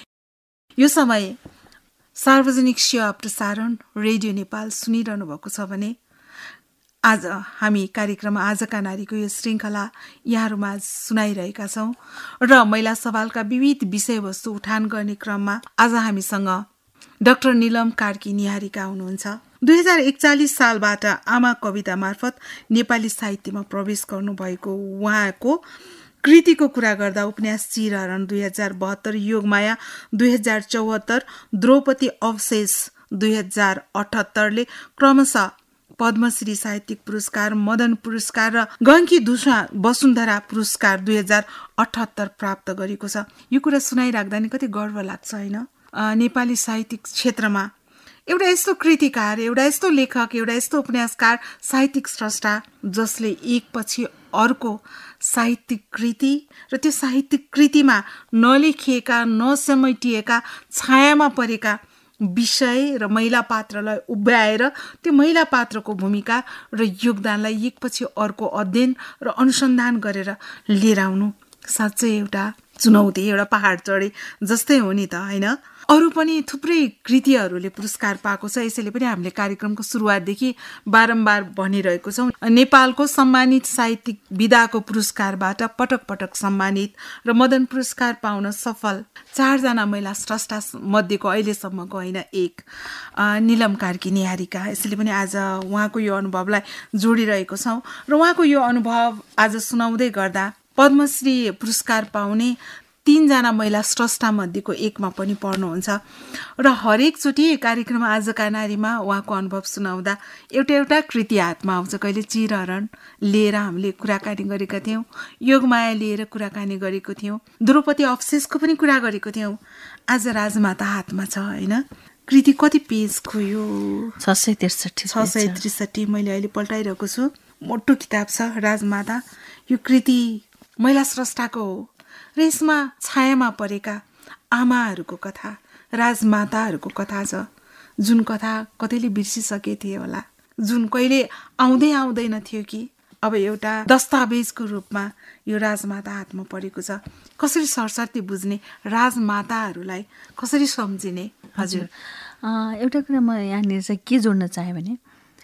यो समय सार्वजनिक सेवा प्रसारण रेडियो नेपाल सुनिरहनु भएको छ भने आज हामी कार्यक्रम आजका नारीको यो श्रृङ्खला यहाँहरूमा सुनाइरहेका छौँ र महिला सवालका विविध विषयवस्तु उठान गर्ने क्रममा आज हामीसँग डाक्टर निलम कार्की निहारिका हुनुहुन्छ। दुई हजार एकचालिस सालबाट आमा कविता मार्फत नेपाली साहित्यमा प्रवेश गर्नुभएको उहाँको कृतिको कुरा गर्दा उपन्यास चिरहरण दुई हजार बहत्तर, योगमाया दुई हजार चौहत्तर, द्रौपदी अवशेष दुई हजार अठहत्तरले क्रमशः पद्मश्री साहित्यिक पुरस्कार, मदन पुरस्कार र गङ्की दुसा वसुन्धरा पुरस्कार दुई हजार अठहत्तर प्राप्त गरेको छ। यो कुरा सुनाइराख्दा नि कति गर्व लाग्छ होइन। नेपाली साहित्यिक क्षेत्रमा एउटा यस्तो कृतिकार, एउटा यस्तो लेखक, एउटा यस्तो उपन्यासकार, साहित्यिक स्रष्टा जसले एकपछि अर्को साहित्यिक कृति र त्यो साहित्यिक कृतिमा नलेखिएका, नसमेटिएका, छायामा परेका विषय र महिला पात्रलाई उभ्याएर त्यो महिला पात्रको भूमिका र योगदानलाई एकपछि अर्को अध्ययन र अनुसन्धान गरेर लिएर आउनु साँच्चै एउटा चुनौती, एउटा पहाड चढे जस्तै हो नि त होइन। अरू पनि थुप्रै कृतिहरूले पुरस्कार पाएको छ। यसैले पनि हामीले कार्यक्रमको सुरुवातदेखि बारम्बार भनिरहेको छौँ, नेपालको सम्मानित साहित्यिक विधाको पुरस्कारबाट पटक पटक सम्मानित र मदन पुरस्कार पाउन सफल चारजना महिला स्रष्टा मध्येको अहिलेसम्मको होइन एक निलम कार्की निहारिका। यसैले पनि आज उहाँको यो अनुभवलाई जोडिरहेको छौँ र उहाँको यो अनुभव आज सुनाउँदै गर्दा पद्मश्री पुरस्कार पाउने तीनजना महिला स्रष्टा मध्येको एकमा पनि पर्नुहुन्छ र हरेकचोटि कार्यक्रम आजका नारीमा उहाँको अनुभव सुनाउँदा एउटा एउटा कृति हातमा आउँछ। कहिले चिरहरण लिएर हामीले कुराकानी गरेका थियौँ, योगमाया लिएर कुराकानी गरेको थियौँ, द्रौपदी अवशेषको पनि कुरा गरेको थियौँ, आज राजमाता हातमा छ होइन। कृति कति पेजको यो? छ सय त्रिसठी छ सय त्रिसठी मैले अहिले पल्टाइरहेको छु। मोटो किताब छ राजमाता। यो कृति महिला स्रष्टाको हो र यसमा छायामा परेका आमाहरूको कथा, राजमाताहरूको कथा छ, जुन कथा कतैले बिर्सिसके थिए होला, जुन कहिले आउँदै आउँदैन थियो कि अब एउटा दस्तावेजको रूपमा यो राजमाता हातमा परेको छ। कसरी सरसर्ती बुझ्ने, राजमाताहरूलाई कसरी सम्झिने? हजुर, एउटा कुरा म यहाँनिर चाहिँ के जोड्न चाहेँ भने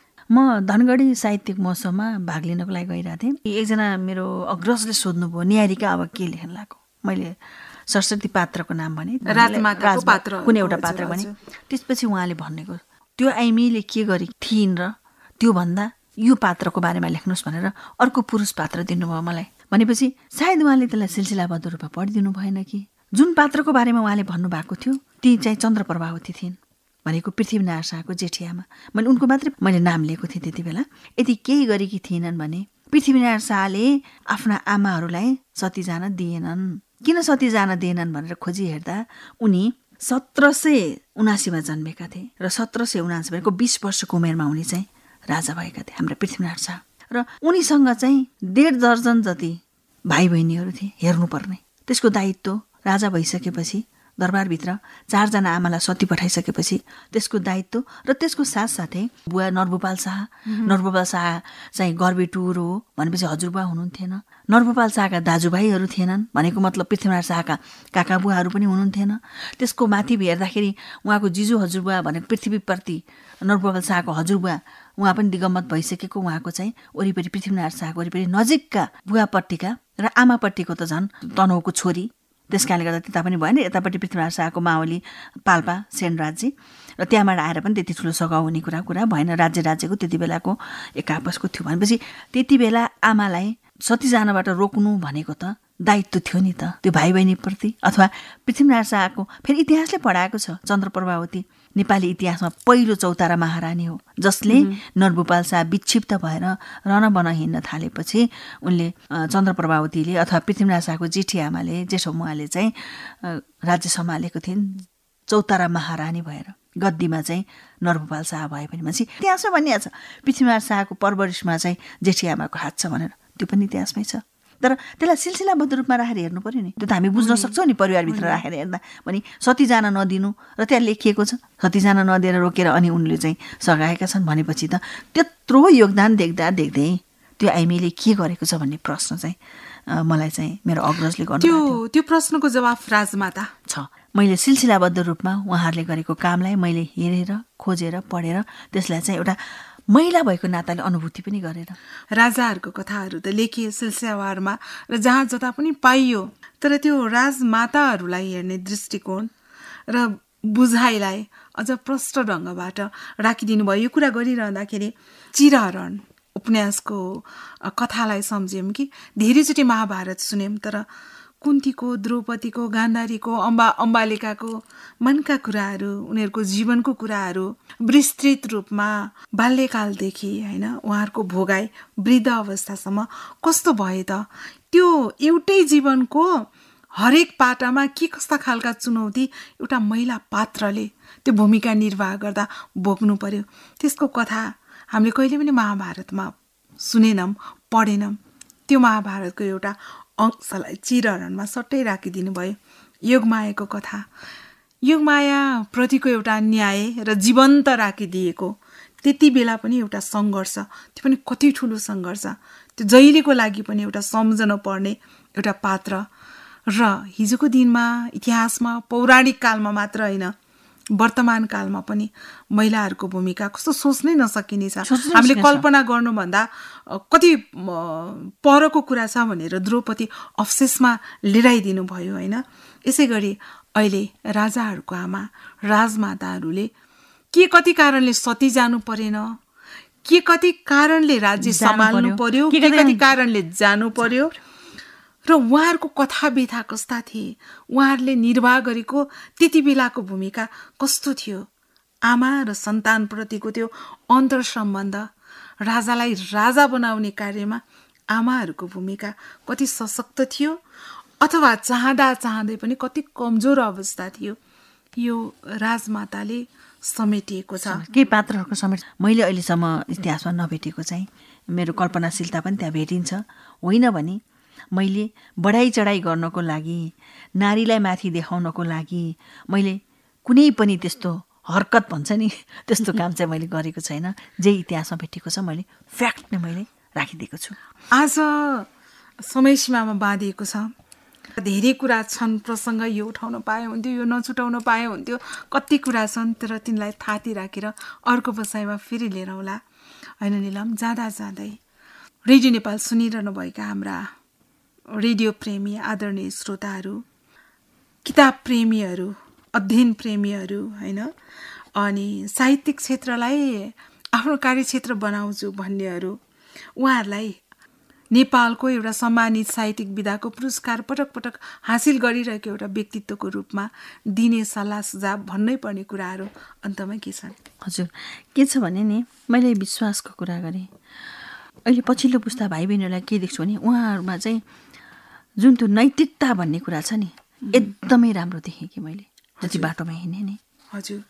म धनगढी साहित्यिक महोत्सवमा भाग लिनको लागि गइरहेको थिएँ। एकजना मेरो अग्रजले सोध्नुभयो निहारिका अब के लेख्न लाग्यो। मैले सरस्वती पात्रको नाम भने, राजमाताको पात्र कुनै एउटा पात्र भने, त्यसपछि उहाँले भनेको त्यो आइमीले के गरेकी थिइन् र त्यो भन्दा यो पात्रको बारेमा लेख्नुहोस् भनेर अर्को पुरुष पात्र दिनुभयो मलाई। भनेपछि सायद उहाँले त्यसलाई सिलसिलाबद्ध रूपमा पढिदिनु भएन कि जुन पात्रको बारेमा उहाँले भन्नुभएको थियो ती चाहिँ चन्द्र प्रभावती थिइन् भनेको पृथ्वीनारायण शाहको जेठियामा। मैले उनको मात्रै मैले नाम लिएको थिएँ त्यति बेला। यदि केही गरेकी थिएनन् भने पृथ्वीनारायण शाहले आफ्ना आमाहरूलाई सती जान दिएनन्। किन सती जान दिएनन् भनेर खोजी हेर्दा उनी सत्र सय उनासीमा जन्मेका थिए र सत्र सय उनासी भनेको बिस वर्षको उमेरमा उनी चाहिँ राजा भएका थिए हाम्रा पृथ्वीनारायण शाह। र उनीसँग चाहिँ डेढ दर्जन जति भाइ बहिनीहरू थिए हेर्नुपर्ने। त्यसको दायित्व राजा भइसकेपछि दरबारभित्र चारजना आमालाई सती पठाइसकेपछि त्यसको दायित्व र त्यसको साथसाथै बुवा नरभूपाल शाह, नरभूपाल शाह चाहिँ गर्बेटुर हो भनेपछि हजुरबुवा हुनुहुन्थेन। नरभूपाल शाहका दाजुभाइहरू थिएनन् भनेको मतलब पृथ्वीनारायण शाहका काका बुवाहरू पनि हुनुहुन्थेन। त्यसको माथि हेर्दाखेरि उहाँको जिजु हजुरबुवा भनेको पृथ्वीप्रति नरभूपाल शाहको हजुरबुवा उहाँ पनि दिगम्मत भइसकेको, उहाँको चाहिँ वरिपरि पृथ्वीनारायण शाहको वरिपरि नजिकका बुवापट्टिका र आमापट्टिको त झन् तनहुको छोरी, त्यस कारणले गर्दा त्यता पनि भएन। यतापट्टि पृथ्वीनारायण शाहको मावली पाल्पा सेनराजी र त्यहाँबाट आएर पनि त्यति ठुलो सघाउ हुने कुरा कुरा भएन। राज्य राज्यको त्यति बेलाको एक आपसको थियो भनेपछि त्यति बेला आमालाई सती जानबाट रोक्नु भनेको त दायित्व थियो नि त त्यो भाइ बहिनीप्रति। अथवा पृथ्वीनारायण शाहको फेरि इतिहासले पढाएको छ, चन्द्रप्रभावती नेपाली इतिहासमा पहिलो चौतारा महारानी हो जसले नरभूपाल शाह विक्षिप्त भएर रनबन हिँड्न थालेपछि उनले चन्द्रप्रभावतीले अथवा पृथ्वीनारायण शाहको जेठी आमाले जेठो मुवाले चाहिँ राज्य सम्हालेको थिइन् चौतारा महारानी भएर। गद्दीमा चाहिँ नरभूपाल शाह भए पनि मान्छे इतिहासमा भनिएको छ पृथ्वीनारायण शाहको परवरिशमा चाहिँ जेठी आमाको हात छ भनेर, त्यो पनि इतिहासमै छ। तर त्यसलाई सिलसिलाबद्ध रूपमा राखेर हेर्नु पर्यो नि, त्यो त हामी बुझ्न सक्छौँ नि परिवारभित्र राखेर हेर्दा पनि। सती जान नदिनु र त्यहाँ लेखिएको छ सती जान नदिएर रोकेर अनि उनले चाहिँ सघाएका छन् भनेपछि त त्यत्रो योगदान देख्दा देख्दै त्यो आइमीले के गरेको छ भन्ने प्रश्न चाहिँ मलाई चाहिँ मेरो अग्रजले गर्नु त्यो त्यो प्रश्नको जवाफ राजमाता छ। मैले सिलसिलाबद्ध रूपमा उहाँहरूले गरेको कामलाई मैले हेरेर खोजेर पढेर त्यसलाई चाहिँ एउटा महिला भएको नाताले अनुभूति पनि गरेर। राजाहरूको कथाहरू त लेखिए सिलसिलावारमा र जहाँ जता पनि पाइयो, तर त्यो राजमाताहरूलाई हेर्ने दृष्टिकोण र बुझाइलाई अझ प्रष्ट ढङ्गबाट राखिदिनु भयो। यो कुरा गरिरहँदाखेरि चिरहरण उपन्यासको कथालाई सम्झ्यौँ कि धेरैचोटि महाभारत सुन्यौँ, तर कुन्तीको, द्रौपदीको, गान्धारीको, अम्बा अम्बालिकाको मनका कुराहरू, उनीहरूको जीवनको कुराहरू विस्तृत रूपमा बाल्यकालदेखि होइन उहाँहरूको भोगाई वृद्ध अवस्थासम्म कस्तो भए त, त्यो एउटै जीवनको हरेक पाटामा के कस्ता खालका चुनौती एउटा महिला पात्रले त्यो भूमिका निर्वाह गर्दा भोग्नु पर्यो, त्यसको कथा हामीले कहिले पनि महाभारतमा सुनेनौँ पढेनौँ। त्यो महाभारतको एउटा अंशलाई चिरहरणमा सट्टै राखिदिनु भयो। योगमायाको कथा, योगमाया प्रतिको एउटा न्याय र जीवन्त राखिदिएको, त्यति बेला पनि एउटा सङ्घर्ष, त्यो पनि कति ठुलो सङ्घर्ष, त्यो जहिलेको लागि पनि एउटा सम्झन पर्ने एउटा पात्र। र हिजोको दिनमा इतिहासमा पौराणिक कालमा मात्र होइन वर्तमान कालमा पनि महिलाहरूको भूमिका कस्तो सोच्नै नसकिने छ। हामीले कल्पना गर्नुभन्दा कति परको कुरा छ भनेर द्रौपदी अवशेषमा लिराइदिनु भयो होइन। यसै गरी अहिले राजाहरूको आमा राजमाताहरूले के कति कारणले सती जानु परेन, के कति कारणले राज्य सम्हाल्नु पर्यो, के कति कारणले जानु पर्यो र उहाँहरूको कथा व्यथा कस्ता थिए, उहाँहरूले निर्वाह गरेको त्यति बेलाको भूमिका कस्तो थियो, आमा र सन्तानप्रतिको त्यो अन्तर सम्बन्ध, राजालाई राजा बनाउने कार्यमा आमाहरूको भूमिका कति सशक्त थियो अथवा चाहँदा चाहँदै पनि कति कमजोर अवस्था थियो, यो राजमाताले समेटिएको छ। केही पात्रहरूको समेट मैले अहिलेसम्म इतिहासमा नभेटेको चाहिँ मेरो कल्पनाशीलता पनि त्यहाँ भेटिन्छ। होइन भने मैले बढाइ चढाइ गर्नको लागि, नारीलाई माथि देखाउनको लागि मैले कुनै पनि त्यस्तो हरकत भन्छ नि त्यस्तो काम चाहिँ मैले गरेको छैन। जे इतिहासमा भेटेको छ मैले फ्याक्ट नै मैले राखिदिएको छु। आज समय सीमामा बाँधिएको छ, धेरै कुरा छन्, प्रसङ्ग यो उठाउन पाए हुन्थ्यो, यो नछुटाउन पाए हुन्थ्यो, कति कुरा छन्, तर तिनलाई थाती राखेर अर्को बसाइमा फेरि लिएर आउला होइन। निलम, जाँदा जाँदै रेडियो नेपाल सुनिरहनु भएका हाम्रा रेडियो प्रेमी आदरणीय श्रोताहरू, किताब प्रेमीहरू, अध्ययन प्रेमीहरू होइन, अनि साहित्यिक क्षेत्रलाई आफ्नो कार्यक्षेत्र बनाउँछु भन्नेहरू, उहाँहरूलाई नेपालको एउटा सम्मानित साहित्यिक विधाको पुरस्कार पटक पटक हासिल गरिरहेको एउटा व्यक्तित्वको रूपमा दिने सल्लाह सुझाव भन्नै पर्ने कुराहरू अन्तमा के छन्? हजुर, के छ भने नि मैले विश्वासको कुरा गरेँ। अहिले पछिल्लो पुस्ता भाइ बहिनीहरूलाई के देख्छु भने उहाँहरूमा चाहिँ जुन त्यो नैतिकता भन्ने कुरा छ नि एकदमै राम्रो देखेँ कि मैले जति बाटोमा हिँडेँ नि। हजुर,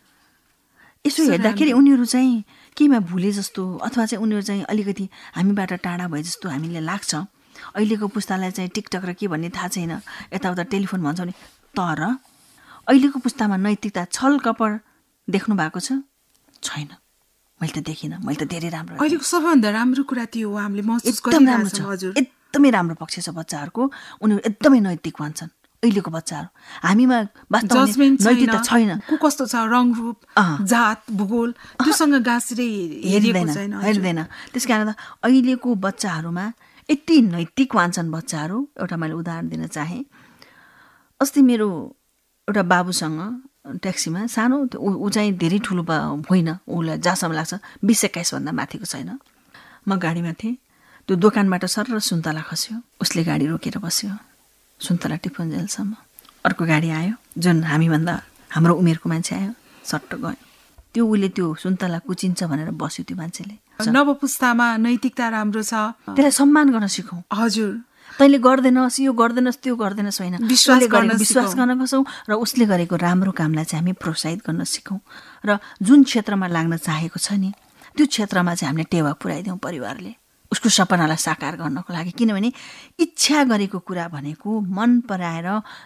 यसो हेर्दाखेरि उनीहरू चाहिँ केमा भुले जस्तो अथवा चाहिँ उनीहरू चाहिँ अलिकति हामीबाट टाढा भए जस्तो हामीले लाग्छ। अहिलेको पुस्तालाई चाहिँ टिकटक र के भन्ने थाहा छैन, यताउता टेलिफोन भन्छ नि, तर अहिलेको पुस्तामा नैतिकता छल कपड देख्नु भएको छ? छैन, मैले त देखिनँ। मैले त धेरै राम्रो, अहिलेको सबैभन्दा राम्रो कुरा त्यो हो, हामीले महसुस गरिरहेको छौँ। हजुर, एकदमै राम्रो पक्ष छ बच्चाहरूको, उनीहरू एकदमै नैतिक भन्छन् अहिलेको बच्चाहरू। हामीमा जजमेन्ट नैतिकता छैन, को कस्तो छ, रङ रूप, जात, भूगोल त्योसँग गाँसिरै हेरिँदैन हेर्दैन। त्यस कारण अहिलेको बच्चाहरूमा यति नैतिक वान्छन् बच्चाहरू। एउटा मैले उदाहरण दिन चाहेँ। अस्ति मेरो एउटा बाबुसँग ट्याक्सीमा सानो ऊ चाहिँ धेरै ठुलो होइन, उसलाई जहाँसम्म लाग्छ बिस एक्काइसभन्दा माथिको छैन। म गाडीमा थिएँ, त्यो दोकानबाट सर र सुन्तला खस्यो, उसले गाडी रोकेर बस्यो सुन्तला टिपुन्जेलसम्म। अर्को गाडी आयो जुन हामीभन्दा हाम्रो उमेरको मान्छे आयो, सट्ट गयो। त्यो उसले त्यो सुन्तला कुचिन्छ भनेर बस्यो त्यो मान्छेले। नवपुस्तामा नैतिकता राम्रो छ, त्यसलाई सम्मान गर्न सिकौँ। हजुर, तैँले गर्दैनस्, यो गर्दैनस्, त्यो गर्दैनस् होइन, विश्वास गर्न विश्वास गर्न कसौँ र उसले गरेको राम्रो कामलाई चाहिँ हामी प्रोत्साहित गर्न सिकौँ। र जुन क्षेत्रमा लाग्न चाहेको छ नि त्यो क्षेत्रमा चाहिँ हामीले टेवा पुर्याइदिउँ परिवारले उसको सपनालाई साकार गर्नको लागि। किनभने इच्छा गरेको कुरा भनेको मन पराएर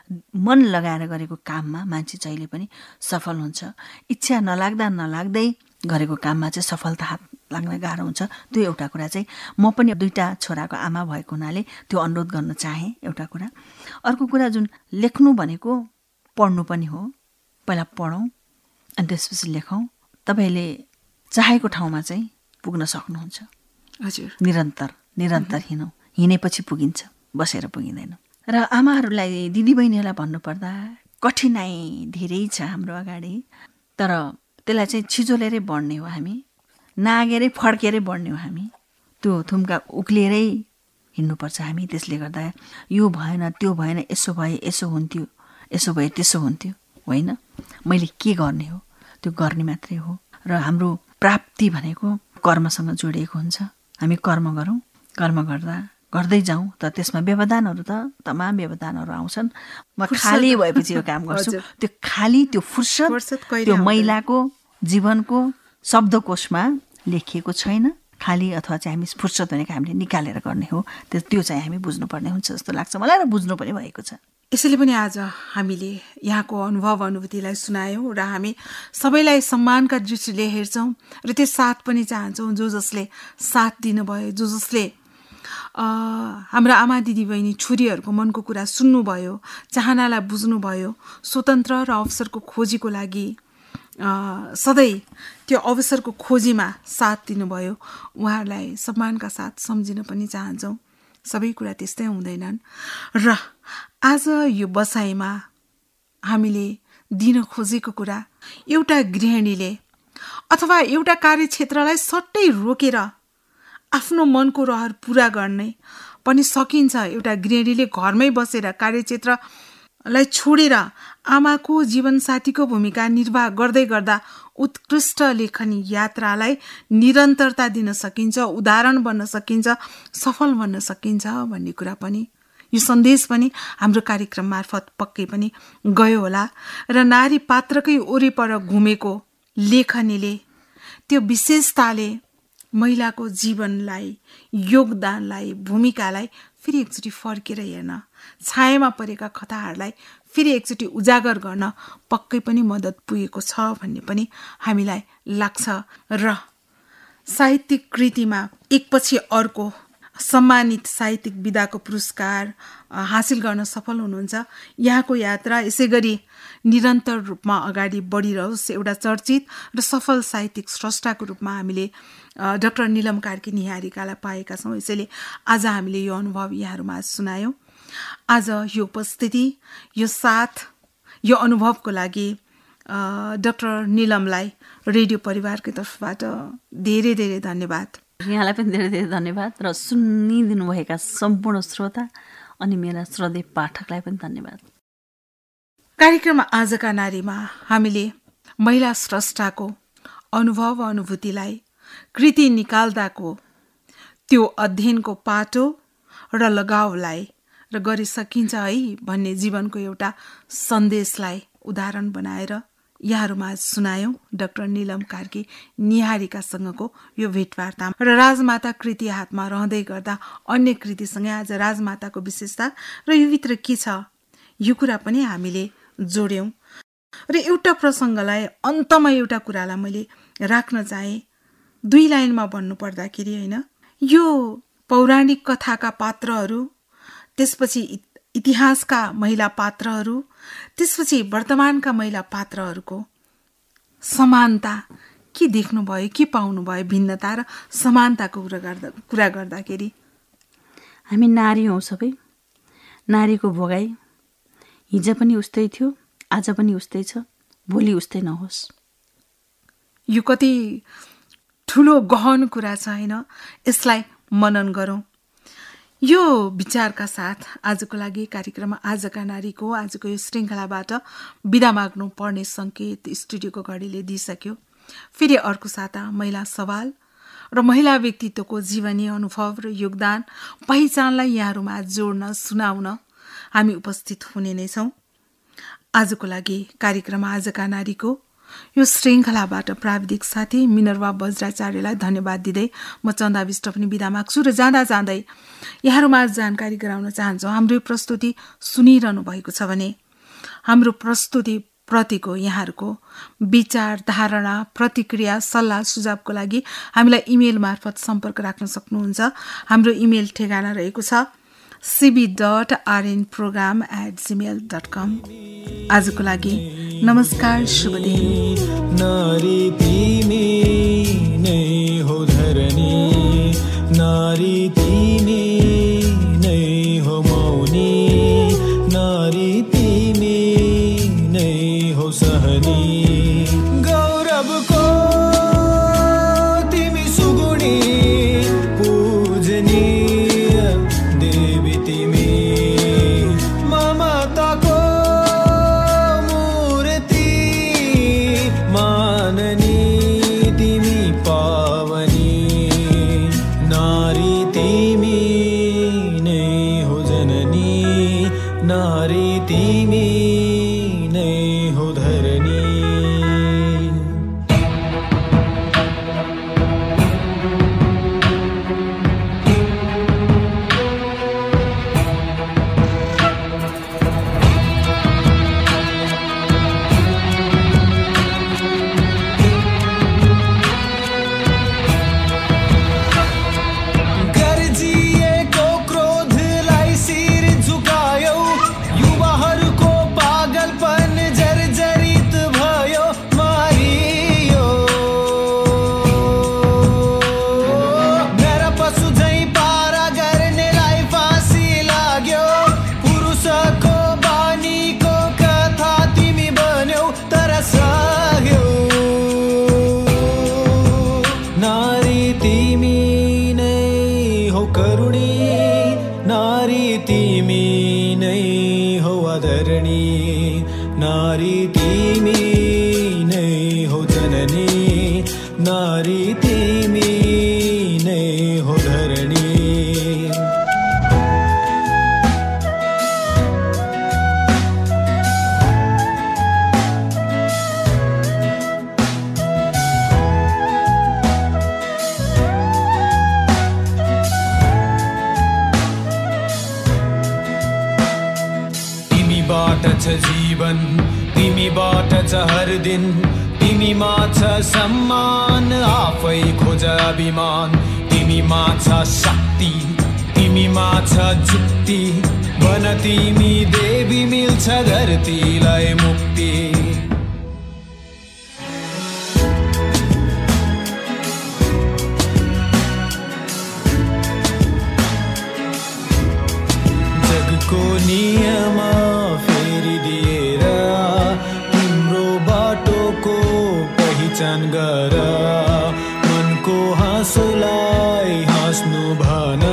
मन लगाएर गरेको काममा मान्छे जहिले पनि सफल हुन्छ। इच्छा नलाग्दा नलाग्दै गरेको काममा चाहिँ सफलता हात लाग्न गाह्रो हुन्छ। त्यो एउटा कुरा चाहिँ म पनि दुईवटा छोराको आमा भएको हुनाले त्यो अनुरोध गर्न चाहेँ एउटा कुरा। अर्को कुरा जुन लेख्नु भनेको पढ्नु पनि हो, पहिला पढौँ अनि त्यसपछि लेखौँ। तपाईँले चाहेको ठाउँमा चाहिँ पुग्न सक्नुहुन्छ। हजुर, निरन्तर निरन्तर हिँडौँ, हिँडेपछि पुगिन्छ, बसेर पुगिँदैन। र आमाहरूलाई दिदीबहिनीहरूलाई भन्नुपर्दा कठिनाइ धेरै छ हाम्रो अगाडि, तर त्यसलाई चाहिँ छिजोलेरै बढ्ने हो हामी, नागेरै फर्केरै बढ्ने हो हामी। त्यो थुम्का उक्लिएरै हिँड्नुपर्छ हामी। त्यसले गर्दा यो भएन त्यो भएन, यसो भए यसो हुन्थ्यो, यसो भए त्यसो हुन्थ्यो होइन, मैले के गर्ने हो त्यो गर्ने मात्रै हो। र हाम्रो प्राप्ति भनेको कर्मसँग जोडिएको हुन्छ। हामी कर्म गरौँ, कर्म गर्दा गर्दै जाउँ, त त्यसमा व्यवधानहरू त तमाम व्यवधानहरू आउँछन्। म खाली भएपछि यो काम गर्छु, त्यो खाली त्यो फुर्सद त्यो महिलाको जीवनको शब्दकोशमा लेखिएको छैन। खाली अथवा चाहिँ हामी फुर्सद भनेको हामीले निकालेर गर्ने हो, त्यो त्यो चाहिँ हामी बुझ्नुपर्ने हुन्छ जस्तो लाग्छ मलाई, र बुझ्नु पनि भएको छ। यसैले पनि आज हामीले यहाँको अनुभव अनुभूतिलाई सुनायौँ र हामी सबैलाई सम्मानका दृष्टिले हेर्छौँ र त्यो साथ पनि चाहन्छौँ। जो जसले साथ दिनुभयो, जो जसले हाम्रा आमा दिदीबहिनी छोरीहरूको मनको कुरा सुन्नुभयो, चाहनालाई बुझ्नुभयो, स्वतन्त्र र अवसरको खोजीको लागि सधैँ त्यो अवसरको खोजीमा साथ दिनुभयो, उहाँहरूलाई सम्मानका साथ सम्झिन पनि चाहन्छौँ। सबै कुरा त्यस्तै हुँदैनन्। र आज यो बसाइमा हामीले दिन खोजेको कुरा, एउटा गृहिणीले अथवा एउटा कार्यक्षेत्रलाई सट्टै रोकेर आफ्नो मनको रहर पुरा गर्ने पनि सकिन्छ। एउटा गृहिणीले घरमै बसेर कार्यक्षेत्रलाई छोडेर आमाको जीवनसाथीको भूमिका निर्वाह गर्दै गर्दा उत्कृष्ट लेखनी यात्रालाई निरन्तरता दिन सकिन्छ, उदाहरण बन्न सकिन्छ, सफल बन्न सकिन्छ भन्ने कुरा पनि, यो सन्देश पनि हाम्रो कार्यक्रम मार्फत पक्कै पनि गयो होला। र नारी पात्रकै वरिपर घुमेको लेखनीले त्यो विशेषताले महिलाको जीवनलाई, योगदानलाई, भूमिकालाई फेरि एकचोटि फर्केर हेर्न, छायामा परेका कथाहरूलाई फेरि एकचोटि उजागर गर्न पक्कै पनि मद्दत पुगेको छ भन्ने पनि हामीलाई लाग्छ। र साहित्यिक कृतिमा एकपछि अर्को सम्मानित साहित्यिक विधाको पुरस्कार हासिल गर्न सफल हुनुहुन्छ। यहाँको यात्रा यसै गरी निरन्तर रूपमा अगाडि बढिरहोस्। एउटा चर्चित र सफल साहित्यिक स्रष्टाको रूपमा हामीले डाक्टर निलम कार्की निहारिकालाई पाएका छौँ। यसैले आज हामीले यो अनुभव यहाँहरूमा सुनायौँ। आज यो उपस्थिति, यो साथ, यो अनुभवको लागि डाक्टर निलमलाई रेडियो परिवारको तर्फबाट धेरै धेरै धन्यवाद। यहाँलाई पनि धेरै धेरै धन्यवाद र सुनिदिनुभएका सम्पूर्ण श्रोता अनि मेरा श्रद्धेय पाठकलाई पनि धन्यवाद। कार्यक्रम आजका नारीमा हामीले महिला स्रष्टाको अनुभव अनुभूतिलाई कृति निकाल्दाको त्यो अध्ययनको पाटो र लगावलाई र गरि सकिन्छ है भन्ने जीवनको एउटा सन्देशलाई उदाहरण बनाएर यहाँहरूमा सुनायौँ। डाक्टर निलम कार्की निहारिकासँगको यो भेटवार्ता र राजमाता कृति हातमा रहँदै गर्दा अन्य कृतिसँगै आज राजमाताको विशेषता र यो भित्र के छ यो कुरा पनि हामीले जोड्यौँ। र एउटा प्रसङ्गलाई अन्तमा एउटा कुरालाई मैले राख्न चाहेँ, दुई लाइनमा भन्नु पर्दाखेरि होइन, यो पौराणिक कथाका पात्रहरू, त्यसपछि इतिहासका महिला पात्रहरू, त्यसपछि वर्तमानका महिला पात्रहरूको समानता के देख्नुभयो, के पाउनुभयो, भिन्नता र समानताको कुरा गर्दा कुरा गर्दाखेरि? हामी नारी हौँ सबै। नारीको भोगाई हिजो पनि उस्तै थियो, आज पनि उस्तै छ, भोलि उस्तै नहोस्। यो कति ठुलो गहन कुरा छ होइन, यसलाई मनन गरौँ। यो विचारका साथ आजको लागि कार्यक्रममा आजका नारीको आजको यो श्रृङ्खलाबाट बिदा माग्नु पर्ने सङ्केत स्टुडियोको घडीले दिइसक्यो। फेरि अर्को साता महिला सवाल र महिला व्यक्तित्वको जीवनी अनुभव र योगदान पहिचानलाई यहाँहरूमा जोड्न सुनाउन हामी उपस्थित हुने नै छौँ। आजको लागि कार्यक्रम आजका नारीको यो श्रृङ्खलाबाट प्राविधिक साथी मिनर्वा वज्राचार्यलाई धन्यवाद दिँदै म चन्दा विष्ट पनि बिदा माग्छु र जाँदा जाँदै यहाँहरूमा जानकारी गराउन चाहन्छौँ। हाम्रो प्रस्तुति सुनिरहनु भएको छ भने हाम्रो प्रस्तुति प्रतिको यहाँहरूको विचार, धारणा, प्रतिक्रिया, सल्लाह सुझावको लागि हामीलाई इमेल मार्फत सम्पर्क राख्न सक्नुहुन्छ। हाम्रो इमेल ठेगाना रहेको छ CB dot RN program at Gmail dot com. आजको लागि नमस्कार, शुभ दिन। नारी तिमी नै हो धरनी, नारी तिमी नै हो मौनी, नारी तिमी नै हो सहनी। गौरवको तिमी सुगुणी, पूजनीय देवी तिमी, ममताको मूर्ति, माननी तिमी पावनी। नारी तिमी नै हो जननी, नारी तिमी नै हो धरनी। गर्जिएको क्रोधलाई शिर झुकायौ, युवाहरूको पागलपन जर्जरित भयो, मारियो। मेरा पशु झैं पारा गर्नेलाई फाँसी लाग्यो, पुरुषको बानीको कथा तिमी बन्यौ, तर सक्यौ। नारी तिमी नै हो करुणी, नारी तिमी नै हो आदरणी, नारी तिमी नै हो जननी, नारी तिमी नै हो धरणी। तिमीबाट छ जीवन, तिमीबाट छ हर दिन, तिमीमा छ सम्मान, आफै खोज अभिमान। तिमीमा छ शक्ति, तिमीमा छ जुक्ति, बन तिमी देवी, मिल्छ धरतीलाई मुक्ति। जगको नियम फेरिदिएर तिम्रो बाटोको पहिचान गर, मनको हाँसोलाई हाँस्नु भन,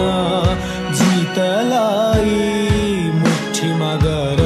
जितलाई मुठीमा गर।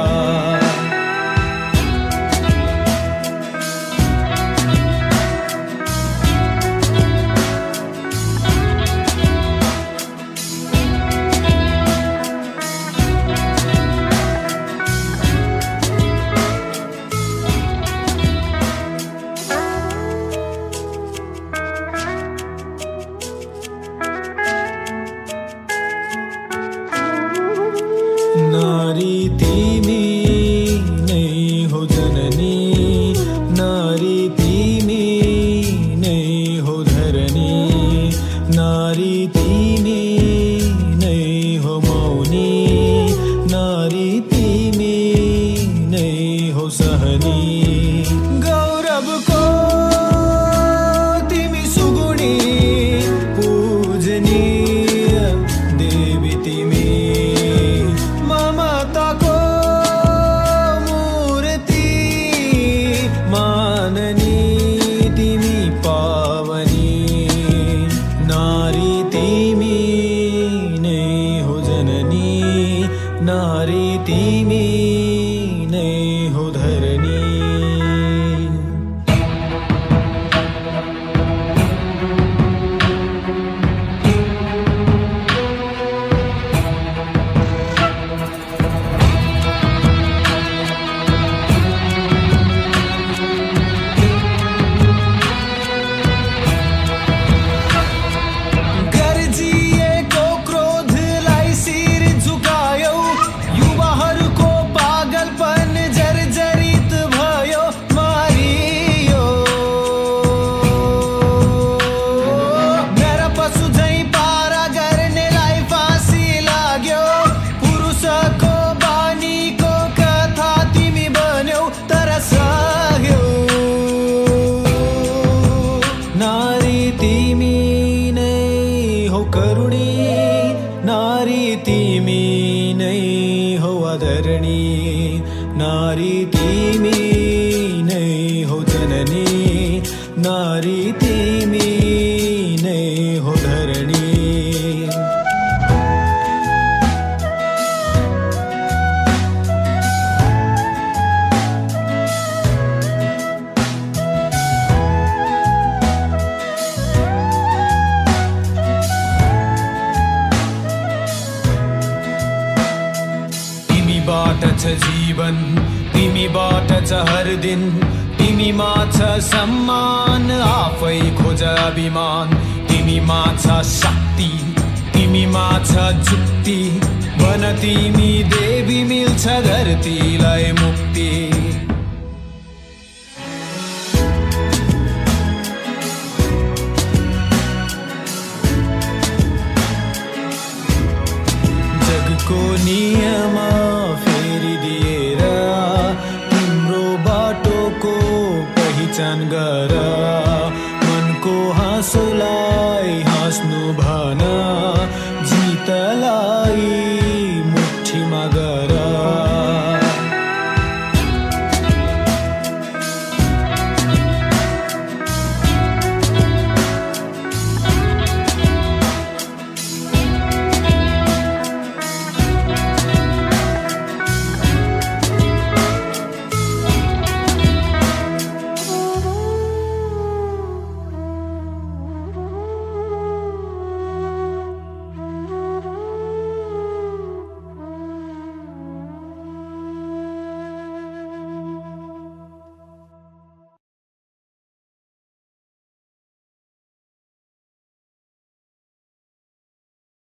नारी तिमी नै हो जननी, नारी तिमी नै हो धरनी, नारी तिमी नै हो मौनी, नारी तिमी नै हो सहनी। गौरवको तिमी सुगुणी, पूजनीय देवी तिमी, ममताको जननी, नारी तिमी नै हो धरनी। नारी तिमी नै हो जननी, नारी तिमी नै हो धरनी। तिमीबाट छ जीवन, तिमीबाट छ हर दिन, तिमीमा छ सम्मान, आफै खोज अभिमान। तिमीमा छ शक्ति, तिमीमा छ जुक्ति, भन तिमी देवी, मिल्छ धरतीलाई मुक्ति। जगको नियम फेरिदिएर तिम्रो बाटोको पहिचान गर।